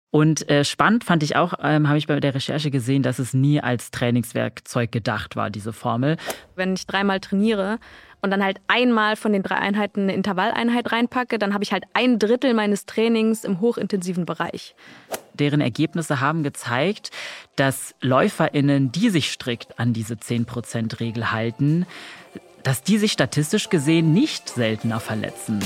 Und spannend fand ich auch, habe ich bei der Recherche gesehen, dass es nie als Trainingswerkzeug gedacht war, diese Formel. Wenn ich 3-mal trainiere und dann halt einmal von den 3 Einheiten eine Intervalleinheit reinpacke, dann habe ich halt 1/3 meines Trainings im hochintensiven Bereich. Deren Ergebnisse haben gezeigt, dass LäuferInnen, die sich strikt an diese 10%-Regel halten, dass die sich statistisch gesehen nicht seltener verletzen.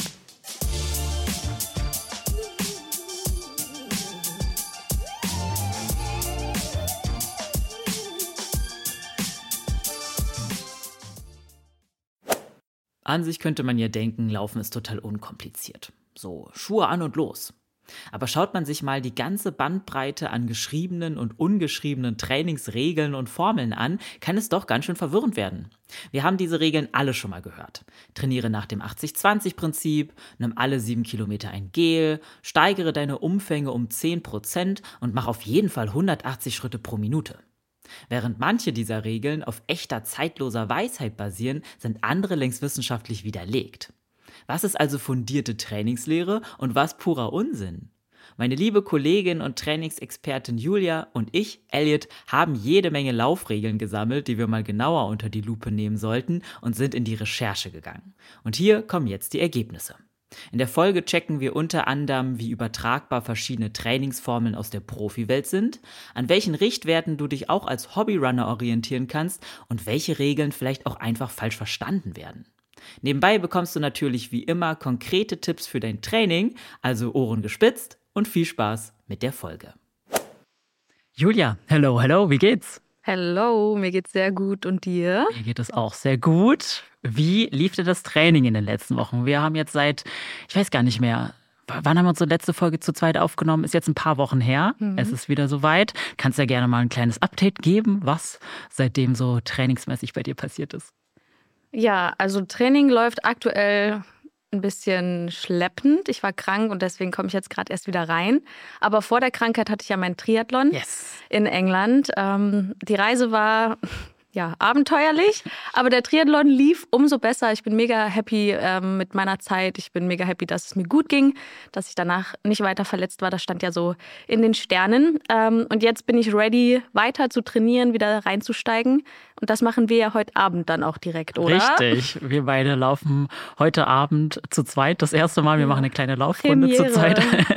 An sich könnte man ja denken, Laufen ist total unkompliziert. So, Schuhe an und los. Aber schaut man sich mal die ganze Bandbreite an geschriebenen und ungeschriebenen Trainingsregeln und Formeln an, kann es doch ganz schön verwirrend werden. Wir haben diese Regeln alle schon mal gehört. Trainiere nach dem 80-20-Prinzip, nimm alle 7 Kilometer ein Gel, steigere deine Umfänge um 10% und mach auf jeden Fall 180 Schritte pro Minute. Während manche dieser Regeln auf echter zeitloser Weisheit basieren, sind andere längst wissenschaftlich widerlegt. Was ist also fundierte Trainingslehre und was purer Unsinn? Meine liebe Kollegin und Trainingsexpertin Julia und ich, Elliot, haben jede Menge Laufregeln gesammelt, die wir mal genauer unter die Lupe nehmen sollten und sind in die Recherche gegangen. Und hier kommen jetzt die Ergebnisse. In der Folge checken wir unter anderem, wie übertragbar verschiedene Trainingsformeln aus der Profiwelt sind, an welchen Richtwerten du dich auch als Hobbyrunner orientieren kannst und welche Regeln vielleicht auch einfach falsch verstanden werden. Nebenbei bekommst du natürlich wie immer konkrete Tipps für dein Training, also Ohren gespitzt und viel Spaß mit der Folge. Julia, hello, wie geht's? Hello, mir geht's sehr gut und dir? Mir geht es auch sehr gut. Wie lief dir das Training in den letzten Wochen? Wir haben jetzt ich weiß gar nicht mehr, wann haben wir unsere letzte Folge zu zweit aufgenommen? Ist jetzt ein paar Wochen her. Es ist wieder soweit. Kannst ja gerne mal ein kleines Update geben, was seitdem so trainingsmäßig bei dir passiert ist. Ja, also Training läuft aktuell ein bisschen schleppend. Ich war krank und deswegen komme ich jetzt gerade erst wieder rein. Aber vor der Krankheit hatte ich ja meinen Triathlon in England. Die Reise war abenteuerlich, aber der Triathlon lief umso besser. Ich bin mega happy mit meiner Zeit. Ich bin mega happy, dass es mir gut ging, dass ich danach nicht weiter verletzt war. Das stand ja so in den Sternen. Und jetzt bin ich ready, weiter zu trainieren, wieder reinzusteigen. Und das machen wir ja heute Abend dann auch direkt, oder? Richtig. Wir beide laufen heute Abend zu zweit das erste Mal. Wir machen eine kleine Laufrunde zu zweit.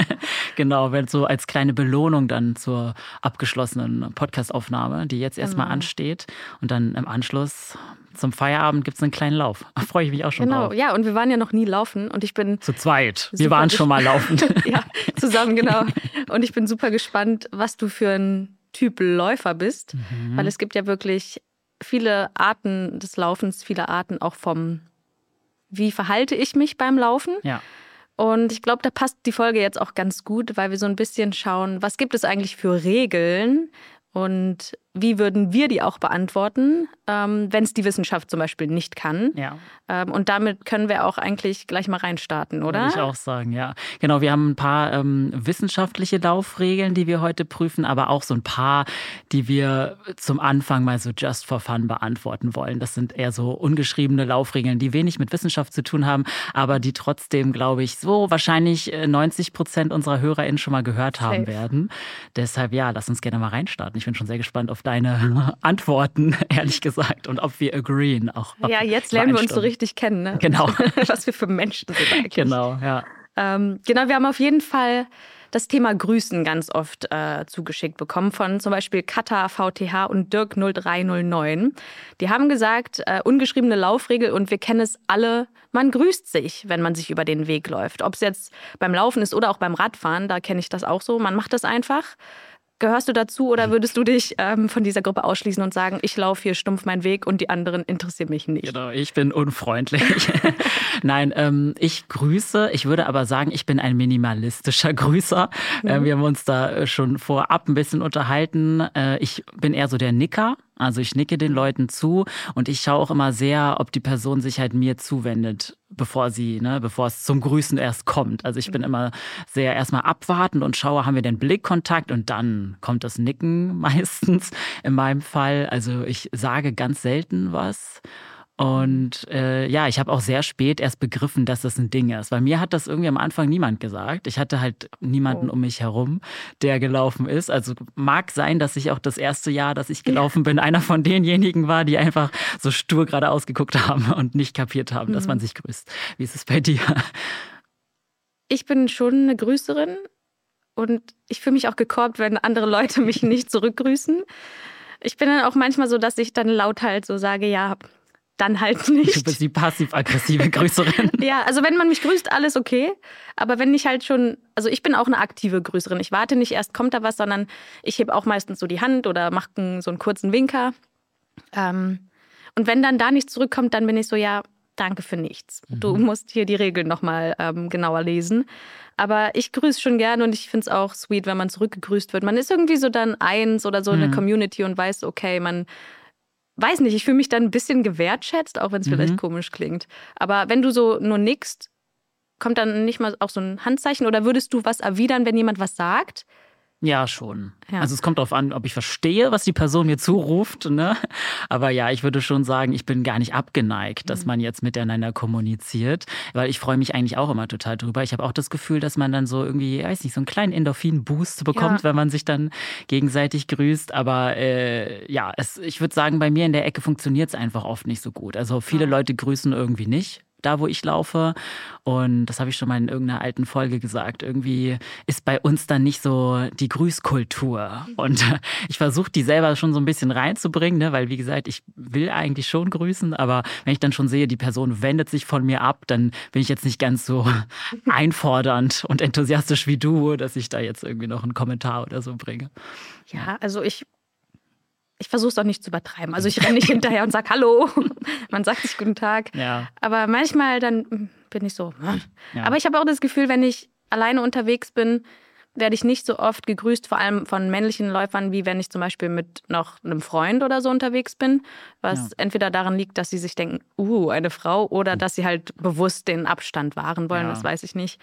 Genau, wenn so als kleine Belohnung dann zur abgeschlossenen Podcastaufnahme, die jetzt erstmal ansteht. Und dann im Anschluss zum Feierabend gibt es einen kleinen Lauf. Da freue ich mich auch schon drauf. Genau, ja, und wir waren ja noch nie laufen und ich bin... Zu zweit. Wir waren schon mal laufen. Ja, zusammen, genau. Und ich bin super gespannt, was du für ein Typ Läufer bist. Weil es gibt ja wirklich viele Arten des Laufens, viele Arten auch vom, wie verhalte ich mich beim Laufen? Ja. Und ich glaube, da passt die Folge jetzt auch ganz gut, weil wir so ein bisschen schauen, was gibt es eigentlich für Regeln und wie würden wir die auch beantworten, wenn es die Wissenschaft zum Beispiel nicht kann. Ja. Und damit können wir auch eigentlich gleich mal reinstarten, oder? Würde ich auch sagen, ja. Genau, wir haben ein paar wissenschaftliche Laufregeln, die wir heute prüfen, aber auch so ein paar, die wir zum Anfang mal so just for fun beantworten wollen. Das sind eher so ungeschriebene Laufregeln, die wenig mit Wissenschaft zu tun haben, aber die trotzdem, glaube ich, so wahrscheinlich 90% unserer HörerInnen schon mal gehört haben werden. Deshalb, ja, lass uns gerne mal reinstarten. Ich bin schon sehr gespannt auf deine Antworten, ehrlich gesagt, und ob wir agreeen. Ja, jetzt lernen wir uns so richtig kennen, ne? Genau. Was wir für Menschen sind eigentlich. Genau, ja. Genau, wir haben auf jeden Fall das Thema Grüßen ganz oft zugeschickt bekommen von zum Beispiel Kata VTH und Dirk 0309. Die haben gesagt, ungeschriebene Laufregel und wir kennen es alle, man grüßt sich, wenn man sich über den Weg läuft. Ob es jetzt beim Laufen ist oder auch beim Radfahren, da kenne ich das auch so. Man macht das einfach. Gehörst du dazu oder würdest du dich von dieser Gruppe ausschließen und sagen, ich laufe hier stumpf meinen Weg und die anderen interessieren mich nicht? Genau, ich bin unfreundlich. Nein, ich grüße. Ich würde aber sagen, ich bin ein minimalistischer Grüßer. Wir haben uns da schon vorab ein bisschen unterhalten. Ich bin eher so der Nicker. Also ich nicke den Leuten zu und ich schaue auch immer sehr, ob die Person sich halt mir zuwendet, bevor es zum Grüßen erst kommt. Also ich bin immer sehr erstmal abwartend und schaue, haben wir den Blickkontakt und dann kommt das Nicken meistens in meinem Fall. Also ich sage ganz selten was. Und ich habe auch sehr spät erst begriffen, dass das ein Ding ist. Weil mir hat das irgendwie am Anfang niemand gesagt. Ich hatte halt niemanden um mich herum, der gelaufen ist. Also mag sein, dass ich auch das erste Jahr, dass ich gelaufen bin, einer von denjenigen war, die einfach so stur geradeaus geguckt haben und nicht kapiert haben, dass man sich grüßt. Wie ist es bei dir? Ich bin schon eine Grüßerin und ich fühle mich auch gekorbt, wenn andere Leute mich nicht zurückgrüßen. Ich bin dann auch manchmal so, dass ich dann laut halt so sage, ja, dann halt nicht. Du bist die passiv-aggressive Grüßerin. Ja, also wenn man mich grüßt, alles okay. Aber wenn ich halt schon, also ich bin auch eine aktive Grüßerin. Ich warte nicht erst, kommt da was, sondern ich hebe auch meistens so die Hand oder mache so einen kurzen Winker. Und wenn dann da nichts zurückkommt, dann bin ich so, ja, danke für nichts. Du musst hier die Regeln nochmal genauer lesen. Aber ich grüße schon gerne und ich finde es auch sweet, wenn man zurückgegrüßt wird. Man ist irgendwie so dann eins oder so in der Community und weiß, okay, man weiß nicht, ich fühle mich dann ein bisschen gewertschätzt, auch wenn es vielleicht komisch klingt. Aber wenn du so nur nickst, kommt dann nicht mal auch so ein Handzeichen oder würdest du was erwidern, wenn jemand was sagt? Ja, schon. Ja. Also es kommt darauf an, ob ich verstehe, was die Person mir zuruft, ne? Aber ja, ich würde schon sagen, ich bin gar nicht abgeneigt, dass man jetzt miteinander kommuniziert, weil ich freue mich eigentlich auch immer total drüber. Ich habe auch das Gefühl, dass man dann so irgendwie, weiß nicht, so einen kleinen Endorphin-Boost bekommt, wenn man sich dann gegenseitig grüßt. Aber ich würde sagen, bei mir in der Ecke funktioniert es einfach oft nicht so gut. Also viele Leute grüßen irgendwie nicht. Da, wo ich laufe. Und das habe ich schon mal in irgendeiner alten Folge gesagt. Irgendwie ist bei uns dann nicht so die Grüßkultur. Und ich versuche die selber schon so ein bisschen reinzubringen, ne? Weil wie gesagt, ich will eigentlich schon grüßen. Aber wenn ich dann schon sehe, die Person wendet sich von mir ab, dann bin ich jetzt nicht ganz so einfordernd und enthusiastisch wie du, dass ich da jetzt irgendwie noch einen Kommentar oder so bringe. Ja, also ich versuche es auch nicht zu übertreiben. Also ich renne nicht hinterher und sage Hallo. Man sagt sich Guten Tag. Ja. Aber manchmal dann bin ich so. Ja. Aber ich habe auch das Gefühl, wenn ich alleine unterwegs bin, werde ich nicht so oft gegrüßt, vor allem von männlichen Läufern, wie wenn ich zum Beispiel mit noch einem Freund oder so unterwegs bin. Was entweder daran liegt, dass sie sich denken, eine Frau, oder dass sie halt bewusst den Abstand wahren wollen. Das weiß ich nicht.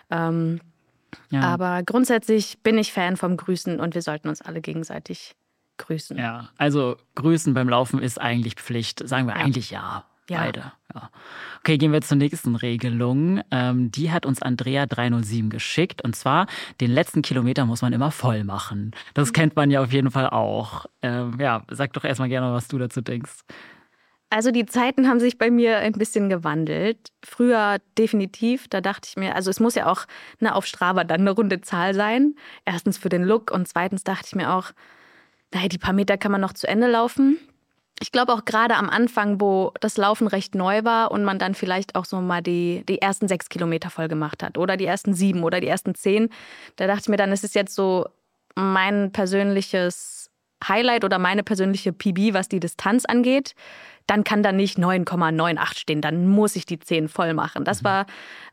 Aber grundsätzlich bin ich Fan vom Grüßen und wir sollten uns alle gegenseitig grüßen. Ja, also grüßen beim Laufen ist eigentlich Pflicht. Sagen wir eigentlich ja. Beide. Ja. Okay, gehen wir zur nächsten Regelung. Die hat uns Andrea 307 geschickt. Und zwar, den letzten Kilometer muss man immer voll machen. Das kennt man ja auf jeden Fall auch. Sag doch erstmal gerne, was du dazu denkst. Also die Zeiten haben sich bei mir ein bisschen gewandelt. Früher definitiv, da dachte ich mir, also es muss ja auch auf Strava dann eine runde Zahl sein. Erstens für den Look und zweitens dachte ich mir auch, naja, die paar Meter kann man noch zu Ende laufen. Ich glaube auch gerade am Anfang, wo das Laufen recht neu war und man dann vielleicht auch so mal die ersten 6 Kilometer voll gemacht hat oder die ersten 7 oder die ersten 10, da dachte ich mir dann, es ist jetzt so mein persönliches Highlight oder meine persönliche PB, was die Distanz angeht. Dann kann da nicht 9,98 stehen, dann muss ich die 10 voll machen. Das war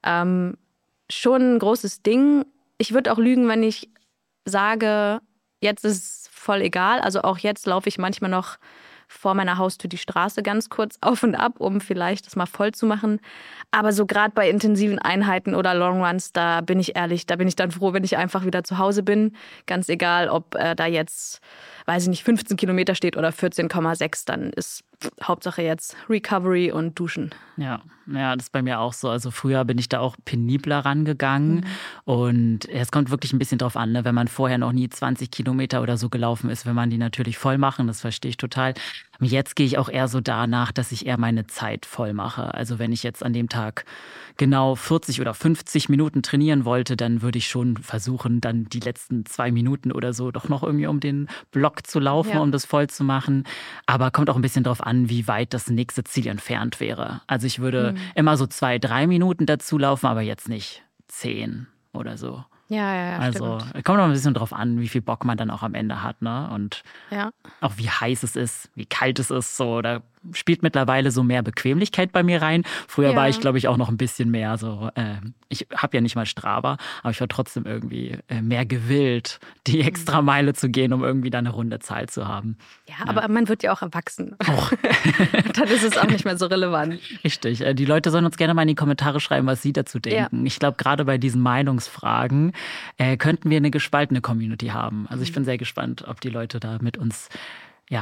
schon ein großes Ding. Ich würde auch lügen, wenn ich sage, jetzt ist es voll egal. Also auch jetzt laufe ich manchmal noch vor meiner Haustür die Straße ganz kurz auf und ab, um vielleicht das mal voll zu machen. Aber so gerade bei intensiven Einheiten oder Longruns, da bin ich ehrlich, da bin ich dann froh, wenn ich einfach wieder zu Hause bin. Ganz egal, ob da jetzt, weiß ich nicht, 15 Kilometer steht oder 14,6, dann ist Hauptsache jetzt Recovery und Duschen. Ja, das ist bei mir auch so. Also früher bin ich da auch penibler rangegangen. Und es kommt wirklich ein bisschen drauf an, ne? Wenn man vorher noch nie 20 Kilometer oder so gelaufen ist, will man die natürlich voll machen, das verstehe ich total. Jetzt gehe ich auch eher so danach, dass ich eher meine Zeit voll mache. Also wenn ich jetzt an dem Tag genau 40 oder 50 Minuten trainieren wollte, dann würde ich schon versuchen, dann die letzten 2 Minuten oder so doch noch irgendwie um den Block zu laufen, um das voll zu machen. Aber kommt auch ein bisschen drauf an, wie weit das nächste Ziel entfernt wäre. Also ich würde immer so 2, 3 Minuten dazu laufen, aber jetzt nicht 10 oder so. Ja, also stimmt. Kommt auch ein bisschen drauf an, wie viel Bock man dann auch am Ende hat, ne? Und auch wie heiß es ist, wie kalt es ist. So, da spielt mittlerweile so mehr Bequemlichkeit bei mir rein. Früher war ich, glaube ich, auch noch ein bisschen mehr so, ich habe ja nicht mal Strava, aber ich war trotzdem irgendwie mehr gewillt, die extra Meile zu gehen, um irgendwie da eine runde Zahl zu haben. Ja, aber man wird ja auch erwachsen. Dann ist es auch nicht mehr so relevant. Richtig. Die Leute sollen uns gerne mal in die Kommentare schreiben, was sie dazu denken. Ich glaube, gerade bei diesen Meinungsfragen könnten wir eine gespaltene Community haben. Also ich bin sehr gespannt, ob die Leute da mit uns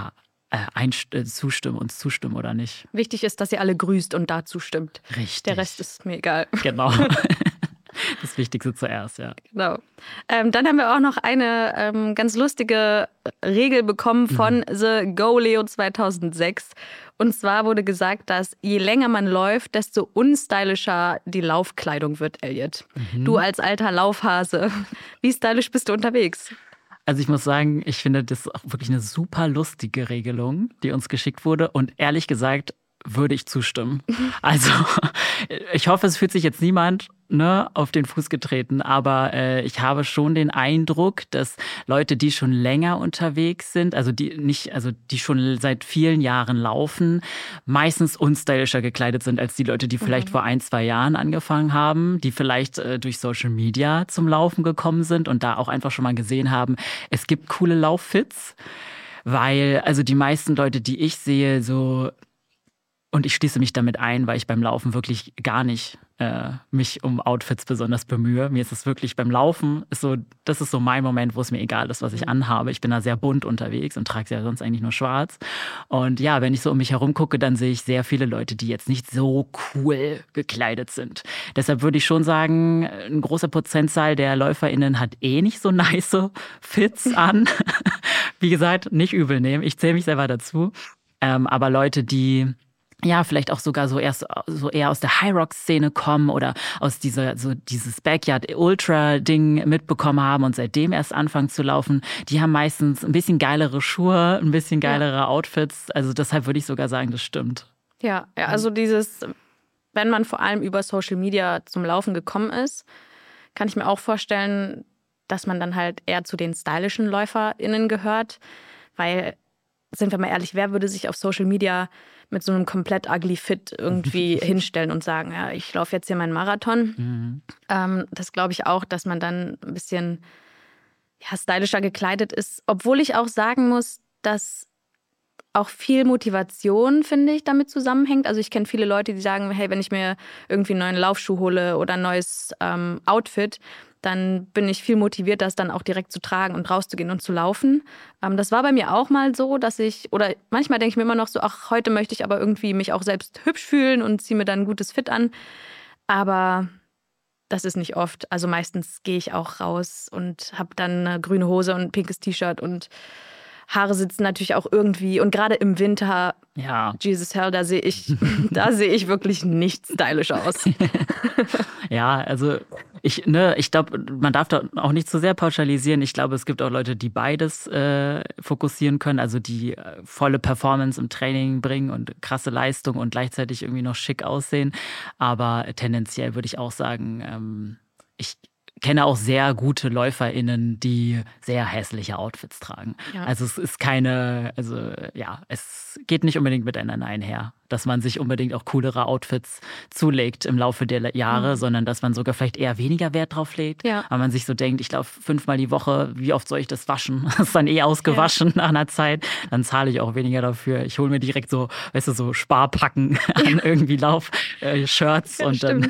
uns zustimmen oder nicht. Wichtig ist, dass ihr alle grüßt und da zustimmt. Richtig. Der Rest ist mir egal. Genau. Das Wichtigste zuerst, ja. Genau. Dann haben wir auch noch eine ganz lustige Regel bekommen von The Go Leo 2006. Und zwar wurde gesagt, dass je länger man läuft, desto unstylischer die Laufkleidung wird, Elliot. Du als alter Laufhase, wie stylisch bist du unterwegs? Also ich muss sagen, ich finde das auch wirklich eine super lustige Regelung, die uns geschickt wurde. Und ehrlich gesagt würde ich zustimmen. Also ich hoffe, es fühlt sich jetzt niemand auf den Fuß getreten, aber ich habe schon den Eindruck, dass Leute, die schon länger unterwegs sind, die schon seit vielen Jahren laufen, meistens unstylischer gekleidet sind als die Leute, die vielleicht vor 1-2 Jahren angefangen haben, die vielleicht durch Social Media zum Laufen gekommen sind und da auch einfach schon mal gesehen haben, es gibt coole Lauffits, weil also die meisten Leute, die ich sehe, und ich schließe mich damit ein, weil ich beim Laufen wirklich gar nicht mich um Outfits besonders bemühe. Mir ist es wirklich beim Laufen, das ist so mein Moment, wo es mir egal ist, was ich anhabe. Ich bin da sehr bunt unterwegs und trage ja sonst eigentlich nur schwarz. Und ja, wenn ich so um mich herum gucke, dann sehe ich sehr viele Leute, die jetzt nicht so cool gekleidet sind. Deshalb würde ich schon sagen, ein großer Prozentzahl der LäuferInnen hat nicht so nice Fits an. Wie gesagt, nicht übel nehmen. Ich zähle mich selber dazu. Aber Leute, die vielleicht auch sogar eher aus der High-Rock-Szene kommen oder aus dieses Backyard-Ultra-Ding mitbekommen haben und seitdem erst anfangen zu laufen, die haben meistens ein bisschen geilere Schuhe, ein bisschen geilere Outfits. Also deshalb würde ich sogar sagen, das stimmt. Ja, also wenn man vor allem über Social Media zum Laufen gekommen ist, kann ich mir auch vorstellen, dass man dann halt eher zu den stylischen LäuferInnen gehört, weil, sind wir mal ehrlich, wer würde sich auf Social Media mit so einem komplett ugly Fit irgendwie hinstellen und sagen, ja, ich laufe jetzt hier meinen Marathon. Das glaube ich auch, dass man dann ein bisschen stylischer gekleidet ist. Obwohl ich auch sagen muss, dass auch viel Motivation, finde ich, damit zusammenhängt. Also ich kenne viele Leute, die sagen, hey, wenn ich mir irgendwie einen neuen Laufschuh hole oder ein neues Outfit, dann bin ich viel motiviert, das dann auch direkt zu tragen und rauszugehen und zu laufen. Das war bei mir auch mal so, oder manchmal denke ich mir immer noch so, ach, heute möchte ich aber irgendwie mich auch selbst hübsch fühlen und ziehe mir dann ein gutes Fit an. Aber das ist nicht oft. Also meistens gehe ich auch raus und habe dann eine grüne Hose und ein pinkes T-Shirt und Haare sitzen natürlich auch irgendwie. Und gerade im Winter, Jesus hell, da sehe ich wirklich nicht stylisch aus. Ja, also ich glaube, man darf da auch nicht zu sehr pauschalisieren. Ich glaube, es gibt auch Leute, die beides fokussieren können, also die volle Performance im Training bringen und krasse Leistung und gleichzeitig irgendwie noch schick aussehen. Aber tendenziell würde ich auch sagen, ich kenne auch sehr gute LäuferInnen, die sehr hässliche Outfits tragen. Ja. Also es ist es geht nicht unbedingt miteinander einher, dass man sich unbedingt auch coolere Outfits zulegt im Laufe der Jahre, sondern dass man sogar vielleicht eher weniger Wert drauf legt. Ja. Weil man sich so denkt, ich laufe 5-mal die Woche, wie oft soll ich das waschen? Das ist dann ausgewaschen nach einer Zeit. Dann zahle ich auch weniger dafür. Ich hole mir direkt so Sparpacken an irgendwie Lauf-Shirts und dann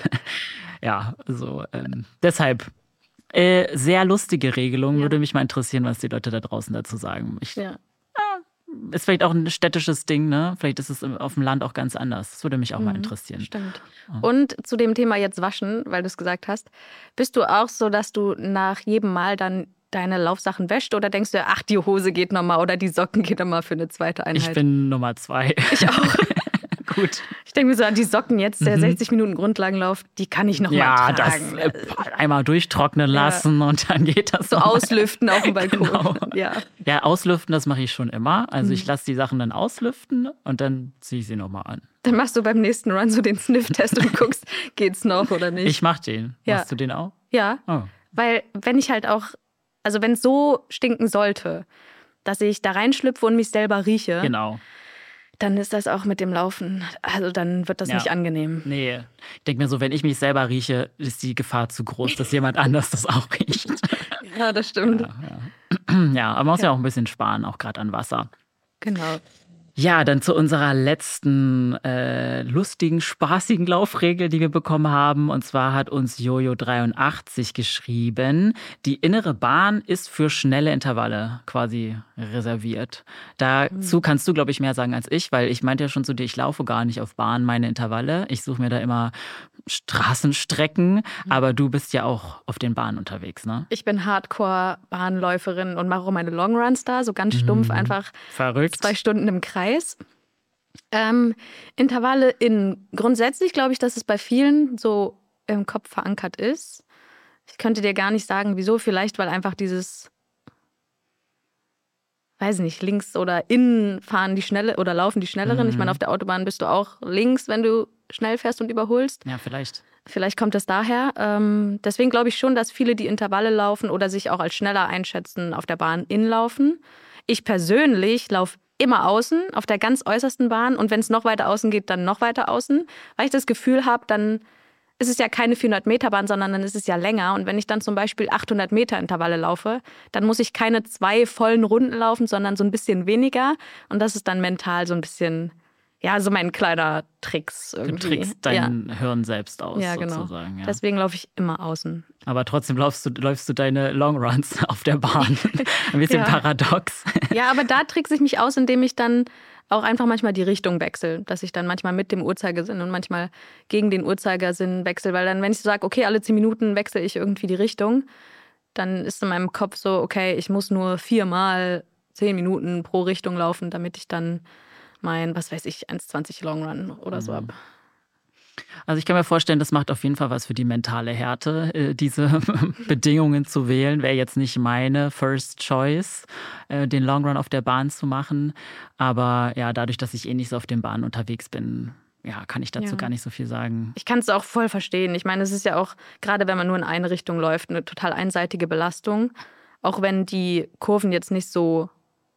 deshalb sehr lustige Regelung. Würde mich mal interessieren, was die Leute da draußen dazu sagen. Ist vielleicht auch ein städtisches Ding, ne? Vielleicht ist es auf dem Land auch ganz anders. Das würde mich auch mal interessieren. Stimmt. Und zu dem Thema jetzt waschen, weil du es gesagt hast, bist du auch so, dass du nach jedem Mal dann deine Laufsachen wäscht oder denkst du, ach, die Hose geht nochmal oder die Socken geht nochmal für eine zweite Einheit? Ich bin Nummer 2. Ich auch. Gut. Ich denke mir so an die Socken jetzt, der 60 Minuten Grundlagenlauf, die kann ich noch mal tragen. Ja, das einmal durchtrocknen lassen und dann geht das so auslüften auf dem Balkon. Genau. Ja, auslüften, das mache ich schon immer. Also ich lasse die Sachen dann auslüften und dann ziehe ich sie nochmal an. Dann machst du beim nächsten Run so den Sniff-Test und guckst, geht's noch oder nicht. Ich mach den. Ja. Machst du den auch? Ja, weil wenn ich halt auch, also wenn es so stinken sollte, dass ich da reinschlüpfe und mich selber rieche. Genau. Dann ist das auch mit dem Laufen, also dann wird das nicht angenehm. Nee, ich denke mir so, wenn ich mich selber rieche, ist die Gefahr zu groß, dass jemand anders das auch riecht. Ja, das stimmt. Ja, aber man muss ja auch ein bisschen sparen, auch gerade an Wasser. Genau. Ja, dann zu unserer letzten lustigen, spaßigen Laufregel, die wir bekommen haben. Und zwar hat uns Jojo83 geschrieben, die innere Bahn ist für schnelle Intervalle quasi reserviert. Dazu kannst du, glaube ich, mehr sagen als ich, weil ich meinte ja schon zu dir, ich laufe gar nicht auf Bahn meine Intervalle. Ich suche mir da immer Straßenstrecken, aber du bist ja auch auf den Bahnen unterwegs, ne? Ich bin Hardcore-Bahnläuferin und mache auch meine Longruns da, so ganz stumpf einfach Verrückt. 2 Stunden im Kreis. Intervalle grundsätzlich glaube ich, dass es bei vielen so im Kopf verankert ist. Ich könnte dir gar nicht sagen, wieso. Vielleicht, weil einfach dieses, weiß nicht, links oder innen fahren die Schnelle oder laufen die Schnelleren. Ich meine, auf der Autobahn bist du auch links, wenn du schnell fährst und überholst. Ja, vielleicht. Vielleicht kommt es daher. Deswegen glaube ich schon, dass viele, die Intervalle laufen oder sich auch als schneller einschätzen, auf der Bahn innen laufen. Ich persönlich laufe immer außen, auf der ganz äußersten Bahn. Und wenn es noch weiter außen geht, dann noch weiter außen. Weil ich das Gefühl habe, dann ist es ja keine 400-Meter-Bahn, sondern dann ist es ja länger. Und wenn ich dann zum Beispiel 800-Meter-Intervalle laufe, dann muss ich keine 2 vollen Runden laufen, sondern so ein bisschen weniger. Und das ist dann mental so ein bisschen, ja, so mein kleiner Tricks irgendwie. Du trickst dein Hirn selbst aus, ja, genau. sozusagen. Ja. Deswegen laufe ich immer außen. Aber trotzdem läufst du deine Longruns auf der Bahn. Ein bisschen paradox. Ja, aber da trickse ich mich aus, indem ich dann auch einfach manchmal die Richtung wechsle. Dass ich dann manchmal mit dem Uhrzeigersinn und manchmal gegen den Uhrzeigersinn wechsle. Weil dann, wenn ich so sage, okay, alle 10 Minuten wechsle ich irgendwie die Richtung, dann ist in meinem Kopf so, okay, ich muss nur 4-mal 10 Minuten pro Richtung laufen, damit ich dann mein, was weiß ich, 1,20 Longrun oder so habe. Also ich kann mir vorstellen, das macht auf jeden Fall was für die mentale Härte, diese Bedingungen zu wählen. Wäre jetzt nicht meine First Choice, den Long Run auf der Bahn zu machen. Aber ja, dadurch, dass ich nicht so auf den Bahnen unterwegs bin, ja, kann ich dazu gar nicht so viel sagen. Ich kann es auch voll verstehen. Ich meine, es ist ja auch, gerade wenn man nur in eine Richtung läuft, eine total einseitige Belastung. Auch wenn die Kurven jetzt nicht so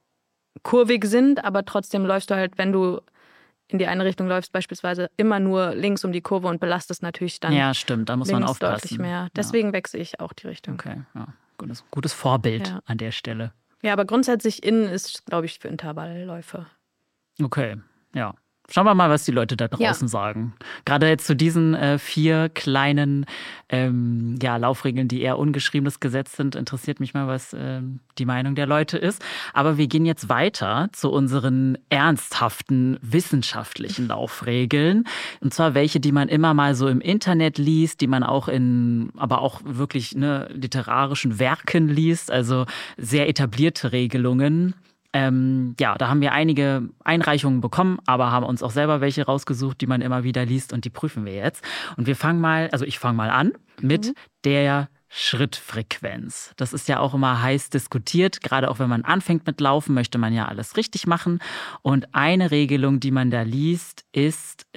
kurvig sind, aber trotzdem läufst du halt, wenn du in die eine Richtung läufst, beispielsweise immer nur links um die Kurve und belastest natürlich dann. Ja, stimmt, da muss man aufpassen. Deutlich mehr. Deswegen wechsle ich auch die Richtung. Okay, ja. Gutes Vorbild an der Stelle. Ja, aber grundsätzlich innen ist, glaube ich, für Intervallläufe. Okay, ja. Schauen wir mal, was die Leute da draußen sagen. Gerade jetzt zu diesen 4 kleinen Laufregeln, die eher ungeschriebenes Gesetz sind, interessiert mich mal, was die Meinung der Leute ist. Aber wir gehen jetzt weiter zu unseren ernsthaften wissenschaftlichen Laufregeln. Und zwar welche, die man immer mal so im Internet liest, die man auch aber auch wirklich literarischen Werken liest. Also sehr etablierte Regelungen. Da haben wir einige Einreichungen bekommen, aber haben uns auch selber welche rausgesucht, die man immer wieder liest und die prüfen wir jetzt. Und ich fange mal an mit der Schrittfrequenz. Das ist ja auch immer heiß diskutiert, gerade auch wenn man anfängt mit Laufen, möchte man ja alles richtig machen. Und eine Regelung, die man da liest, die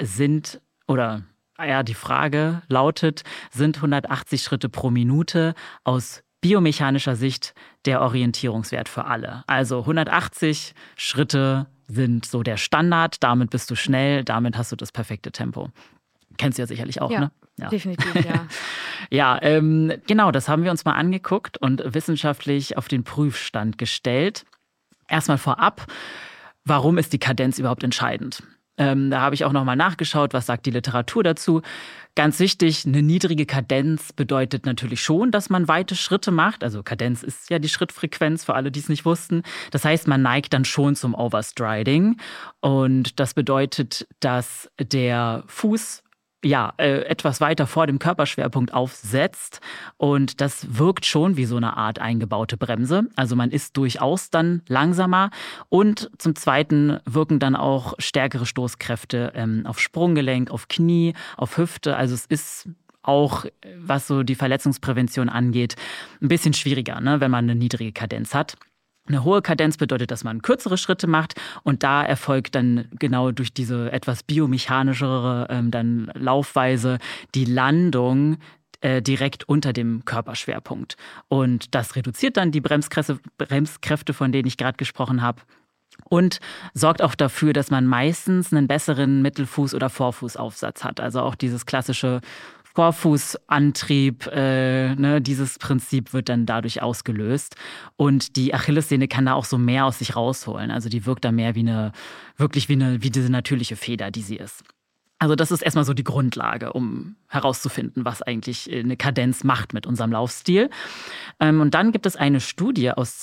Frage lautet, sind 180 Schritte pro Minute aus biomechanischer Sicht der Orientierungswert für alle. Also 180 Schritte sind so der Standard, damit bist du schnell, damit hast du das perfekte Tempo. Kennst du ja sicherlich auch, ne? Ja, definitiv, ja. Ja, genau, das haben wir uns mal angeguckt und wissenschaftlich auf den Prüfstand gestellt. Erstmal vorab, warum ist die Kadenz überhaupt entscheidend? Da habe ich auch nochmal nachgeschaut, was sagt die Literatur dazu. Ganz wichtig, eine niedrige Kadenz bedeutet natürlich schon, dass man weite Schritte macht. Also Kadenz ist ja die Schrittfrequenz für alle, die es nicht wussten. Das heißt, man neigt dann schon zum Overstriding. Und das bedeutet, dass der Fuß etwas weiter vor dem Körperschwerpunkt aufsetzt. Und das wirkt schon wie so eine Art eingebaute Bremse. Also man ist durchaus dann langsamer. Und zum Zweiten wirken dann auch stärkere Stoßkräfte auf Sprunggelenk, auf Knie, auf Hüfte. Also es ist auch, was so die Verletzungsprävention angeht, ein bisschen schwieriger, ne, wenn man eine niedrige Kadenz hat. Eine hohe Kadenz bedeutet, dass man kürzere Schritte macht und da erfolgt dann genau durch diese etwas biomechanischere Laufweise die Landung direkt unter dem Körperschwerpunkt. Und das reduziert dann die Bremskräfte, von denen ich gerade gesprochen habe. Und sorgt auch dafür, dass man meistens einen besseren Mittelfuß- oder Vorfußaufsatz hat. Also auch dieses klassische Vorfußantrieb, dieses Prinzip wird dann dadurch ausgelöst. Und die Achillessehne kann da auch so mehr aus sich rausholen. Also die wirkt da mehr wie diese natürliche Feder, die sie ist. Also das ist erstmal so die Grundlage, um herauszufinden, was eigentlich eine Kadenz macht mit unserem Laufstil. Und dann gibt es eine Studie aus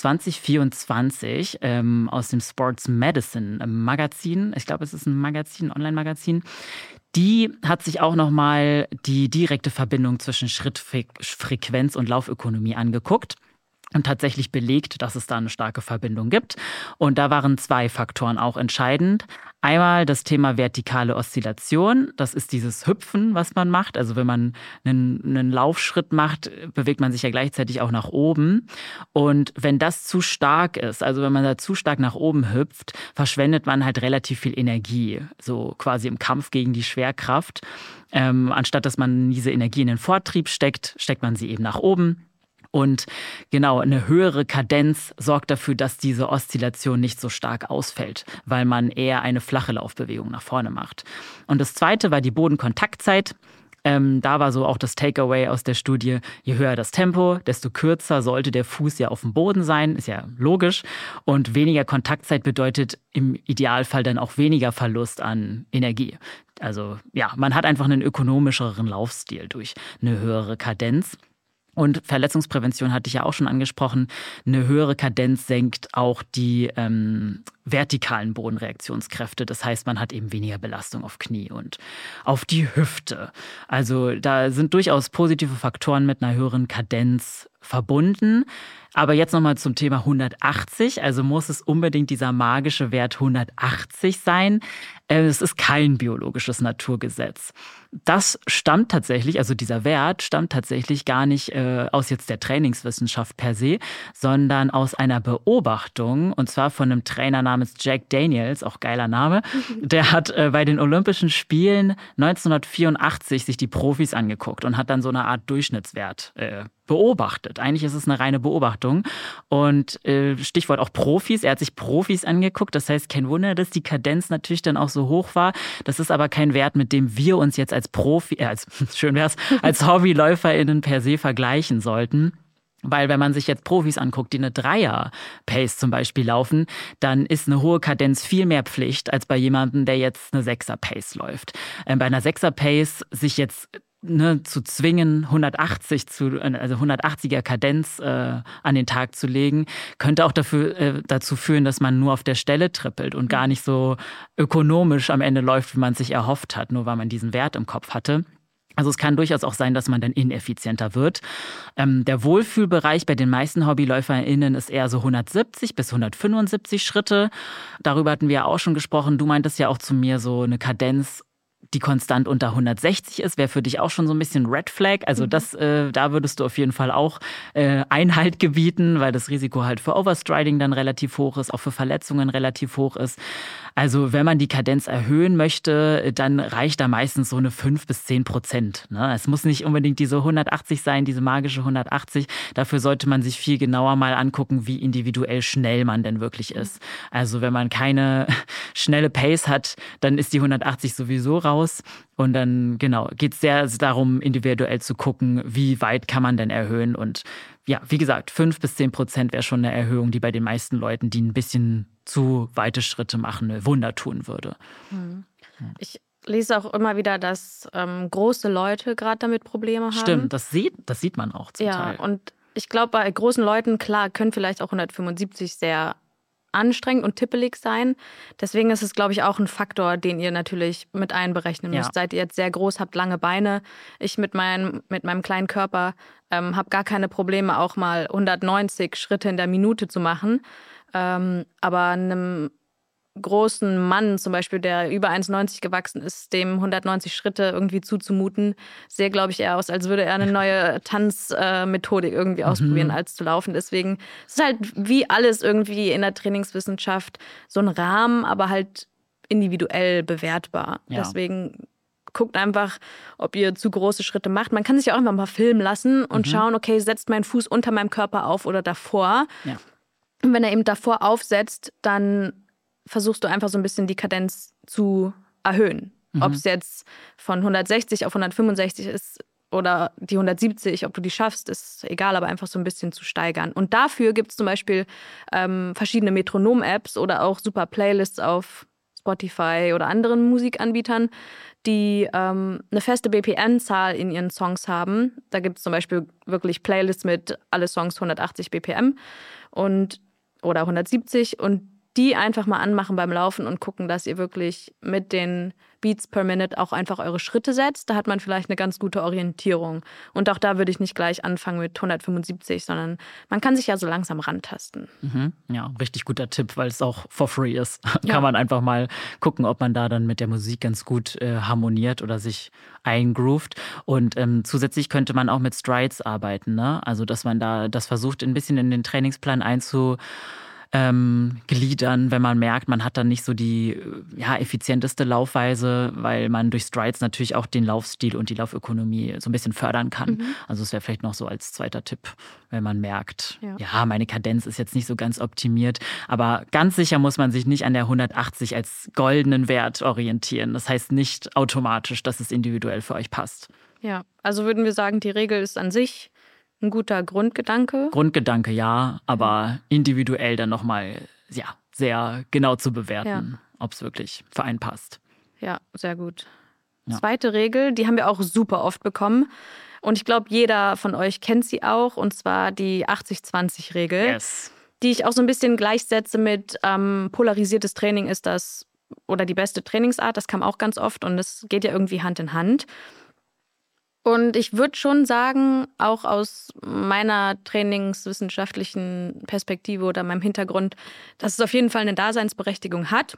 2024 aus dem Sports Medicine Magazin. Ich glaube, es ist ein Online-Magazin. Die hat sich auch nochmal die direkte Verbindung zwischen Schrittfrequenz und Laufökonomie angeguckt. Und tatsächlich belegt, dass es da eine starke Verbindung gibt. Und da waren 2 Faktoren auch entscheidend. Einmal das Thema vertikale Oszillation. Das ist dieses Hüpfen, was man macht. Also wenn man einen Laufschritt macht, bewegt man sich ja gleichzeitig auch nach oben. Und wenn das zu stark ist, also wenn man da zu stark nach oben hüpft, verschwendet man halt relativ viel Energie. So quasi im Kampf gegen die Schwerkraft. Anstatt dass man diese Energie in den Vortrieb steckt, steckt man sie eben nach oben. Und genau, eine höhere Kadenz sorgt dafür, dass diese Oszillation nicht so stark ausfällt, weil man eher eine flache Laufbewegung nach vorne macht. Und das Zweite war die Bodenkontaktzeit. Da war so auch das Takeaway aus der Studie, je höher das Tempo, desto kürzer sollte der Fuß ja auf dem Boden sein, ist ja logisch. Und weniger Kontaktzeit bedeutet im Idealfall dann auch weniger Verlust an Energie. Also ja, man hat einfach einen ökonomischeren Laufstil durch eine höhere Kadenz. Und Verletzungsprävention hatte ich ja auch schon angesprochen. Eine höhere Kadenz senkt auch die vertikalen Bodenreaktionskräfte. Das heißt, man hat eben weniger Belastung auf Knie und auf die Hüfte. Also da sind durchaus positive Faktoren mit einer höheren Kadenz verbunden. Aber jetzt nochmal zum Thema 180. Also muss es unbedingt dieser magische Wert 180 sein. Es ist kein biologisches Naturgesetz. Das stammt tatsächlich, also dieser Wert stammt tatsächlich gar nicht aus jetzt der Trainingswissenschaft per se, sondern aus einer Beobachtung, und zwar von einem Trainer namens Jack Daniels, auch geiler Name. Der hat bei den Olympischen Spielen 1984 sich die Profis angeguckt und hat dann so eine Art Durchschnittswert beobachtet. Eigentlich ist es eine reine Beobachtung. Und Stichwort auch Profis. Er hat sich Profis angeguckt. Das heißt, kein Wunder, dass die Kadenz natürlich dann auch so hoch war. Das ist aber kein Wert, mit dem wir uns jetzt als als HobbyläuferInnen per se vergleichen sollten. Weil wenn man sich jetzt Profis anguckt, die eine Dreier-Pace zum Beispiel laufen, dann ist eine hohe Kadenz viel mehr Pflicht als bei jemandem, der jetzt eine Sechser-Pace läuft. Bei einer Sechser-Pace sich jetzt zu zwingen, 180er Kadenz an den Tag zu legen, könnte auch dazu führen, dass man nur auf der Stelle trippelt und gar nicht so ökonomisch am Ende läuft, wie man sich erhofft hat, nur weil man diesen Wert im Kopf hatte. Also es kann durchaus auch sein, dass man dann ineffizienter wird. Der Wohlfühlbereich bei den meisten HobbyläuferInnen ist eher so 170 bis 175 Schritte. Darüber hatten wir ja auch schon gesprochen. Du meintest ja auch zu mir, so eine Kadenz, die konstant unter 160 ist, wäre für dich auch schon so ein bisschen Red Flag. Also da würdest du auf jeden Fall auch Einhalt gebieten, weil das Risiko halt für Overstriding dann relativ hoch ist, auch für Verletzungen relativ hoch ist. Also wenn man die Kadenz erhöhen möchte, dann reicht da meistens so eine 5-10%. Ne? Es muss nicht unbedingt diese 180 sein, diese magische 180. Dafür sollte man sich viel genauer mal angucken, wie individuell schnell man denn wirklich ist. Also wenn man keine schnelle Pace hat, dann ist die 180 sowieso raus. Und dann, geht es sehr darum, individuell zu gucken, wie weit kann man denn erhöhen. Und ja, wie gesagt, 5-10% wäre schon eine Erhöhung, die bei den meisten Leuten, die ein bisschen zu weite Schritte machen, eine Wunder tun würde. Ich lese auch immer wieder, dass große Leute gerade damit Probleme haben. Stimmt, das sieht man auch zum Teil. Ja, und ich glaube, bei großen Leuten, klar, können vielleicht auch 175 sehr anstrengend und tippelig sein. Deswegen ist es, glaube ich, auch ein Faktor, den ihr natürlich mit einberechnen müsst. Seid ihr jetzt sehr groß, habt lange Beine. Ich mit meinem kleinen Körper habe gar keine Probleme, auch mal 190 Schritte in der Minute zu machen. Aber einem großen Mann zum Beispiel, der über 1,90 gewachsen ist, dem 190 Schritte irgendwie zuzumuten, sehe, glaube ich, eher aus, als würde er eine neue Tanzmethodik irgendwie ausprobieren, als zu laufen. Deswegen ist es halt wie alles irgendwie in der Trainingswissenschaft so ein Rahmen, aber halt individuell bewertbar. Ja. Deswegen guckt einfach, ob ihr zu große Schritte macht. Man kann sich auch einfach mal filmen lassen und schauen, okay, setzt mein Fuß unter meinem Körper auf oder davor. Ja. Und wenn er eben davor aufsetzt, dann versuchst du einfach so ein bisschen die Kadenz zu erhöhen. Ob es jetzt von 160 auf 165 ist, oder die 170, ob du die schaffst, ist egal, aber einfach so ein bisschen zu steigern. Und dafür gibt es zum Beispiel verschiedene Metronom-Apps oder auch super Playlists auf Spotify oder anderen Musikanbietern, die eine feste BPM-Zahl in ihren Songs haben. Da gibt es zum Beispiel wirklich Playlists mit alle Songs 180 BPM oder 170 und die einfach mal anmachen beim Laufen und gucken, dass ihr wirklich mit den Beats per Minute auch einfach eure Schritte setzt. Da hat man vielleicht eine ganz gute Orientierung. Und auch da würde ich nicht gleich anfangen mit 175, sondern man kann sich ja so langsam rantasten. Ja, richtig guter Tipp, weil es auch for free ist. Kann man einfach mal gucken, ob man da dann mit der Musik ganz gut harmoniert oder sich eingroovt. Und zusätzlich könnte man auch mit Strides arbeiten, ne? Also, dass man da das versucht, ein bisschen in den Trainingsplan gliedern, wenn man merkt, man hat dann nicht so die effizienteste Laufweise, weil man durch Strides natürlich auch den Laufstil und die Laufökonomie so ein bisschen fördern kann. Also es wäre vielleicht noch so als zweiter Tipp, wenn man merkt, meine Kadenz ist jetzt nicht so ganz optimiert, aber ganz sicher muss man sich nicht an der 180 als goldenen Wert orientieren. Das heißt nicht automatisch, dass es individuell für euch passt. Ja, also würden wir sagen, die Regel ist an sich ein guter Grundgedanke? Grundgedanke, ja, aber individuell dann nochmal sehr genau zu bewerten, ob es wirklich für einen passt. Ja, sehr gut. Ja. Zweite Regel, die haben wir auch super oft bekommen. Und ich glaube, jeder von euch kennt sie auch, und zwar die 80-20-Regel, yes, die ich auch so ein bisschen gleichsetze mit polarisiertes Training ist das oder die beste Trainingsart. Das kam auch ganz oft und es geht ja irgendwie Hand in Hand. Und ich würde schon sagen, auch aus meiner trainingswissenschaftlichen Perspektive oder meinem Hintergrund, dass es auf jeden Fall eine Daseinsberechtigung hat,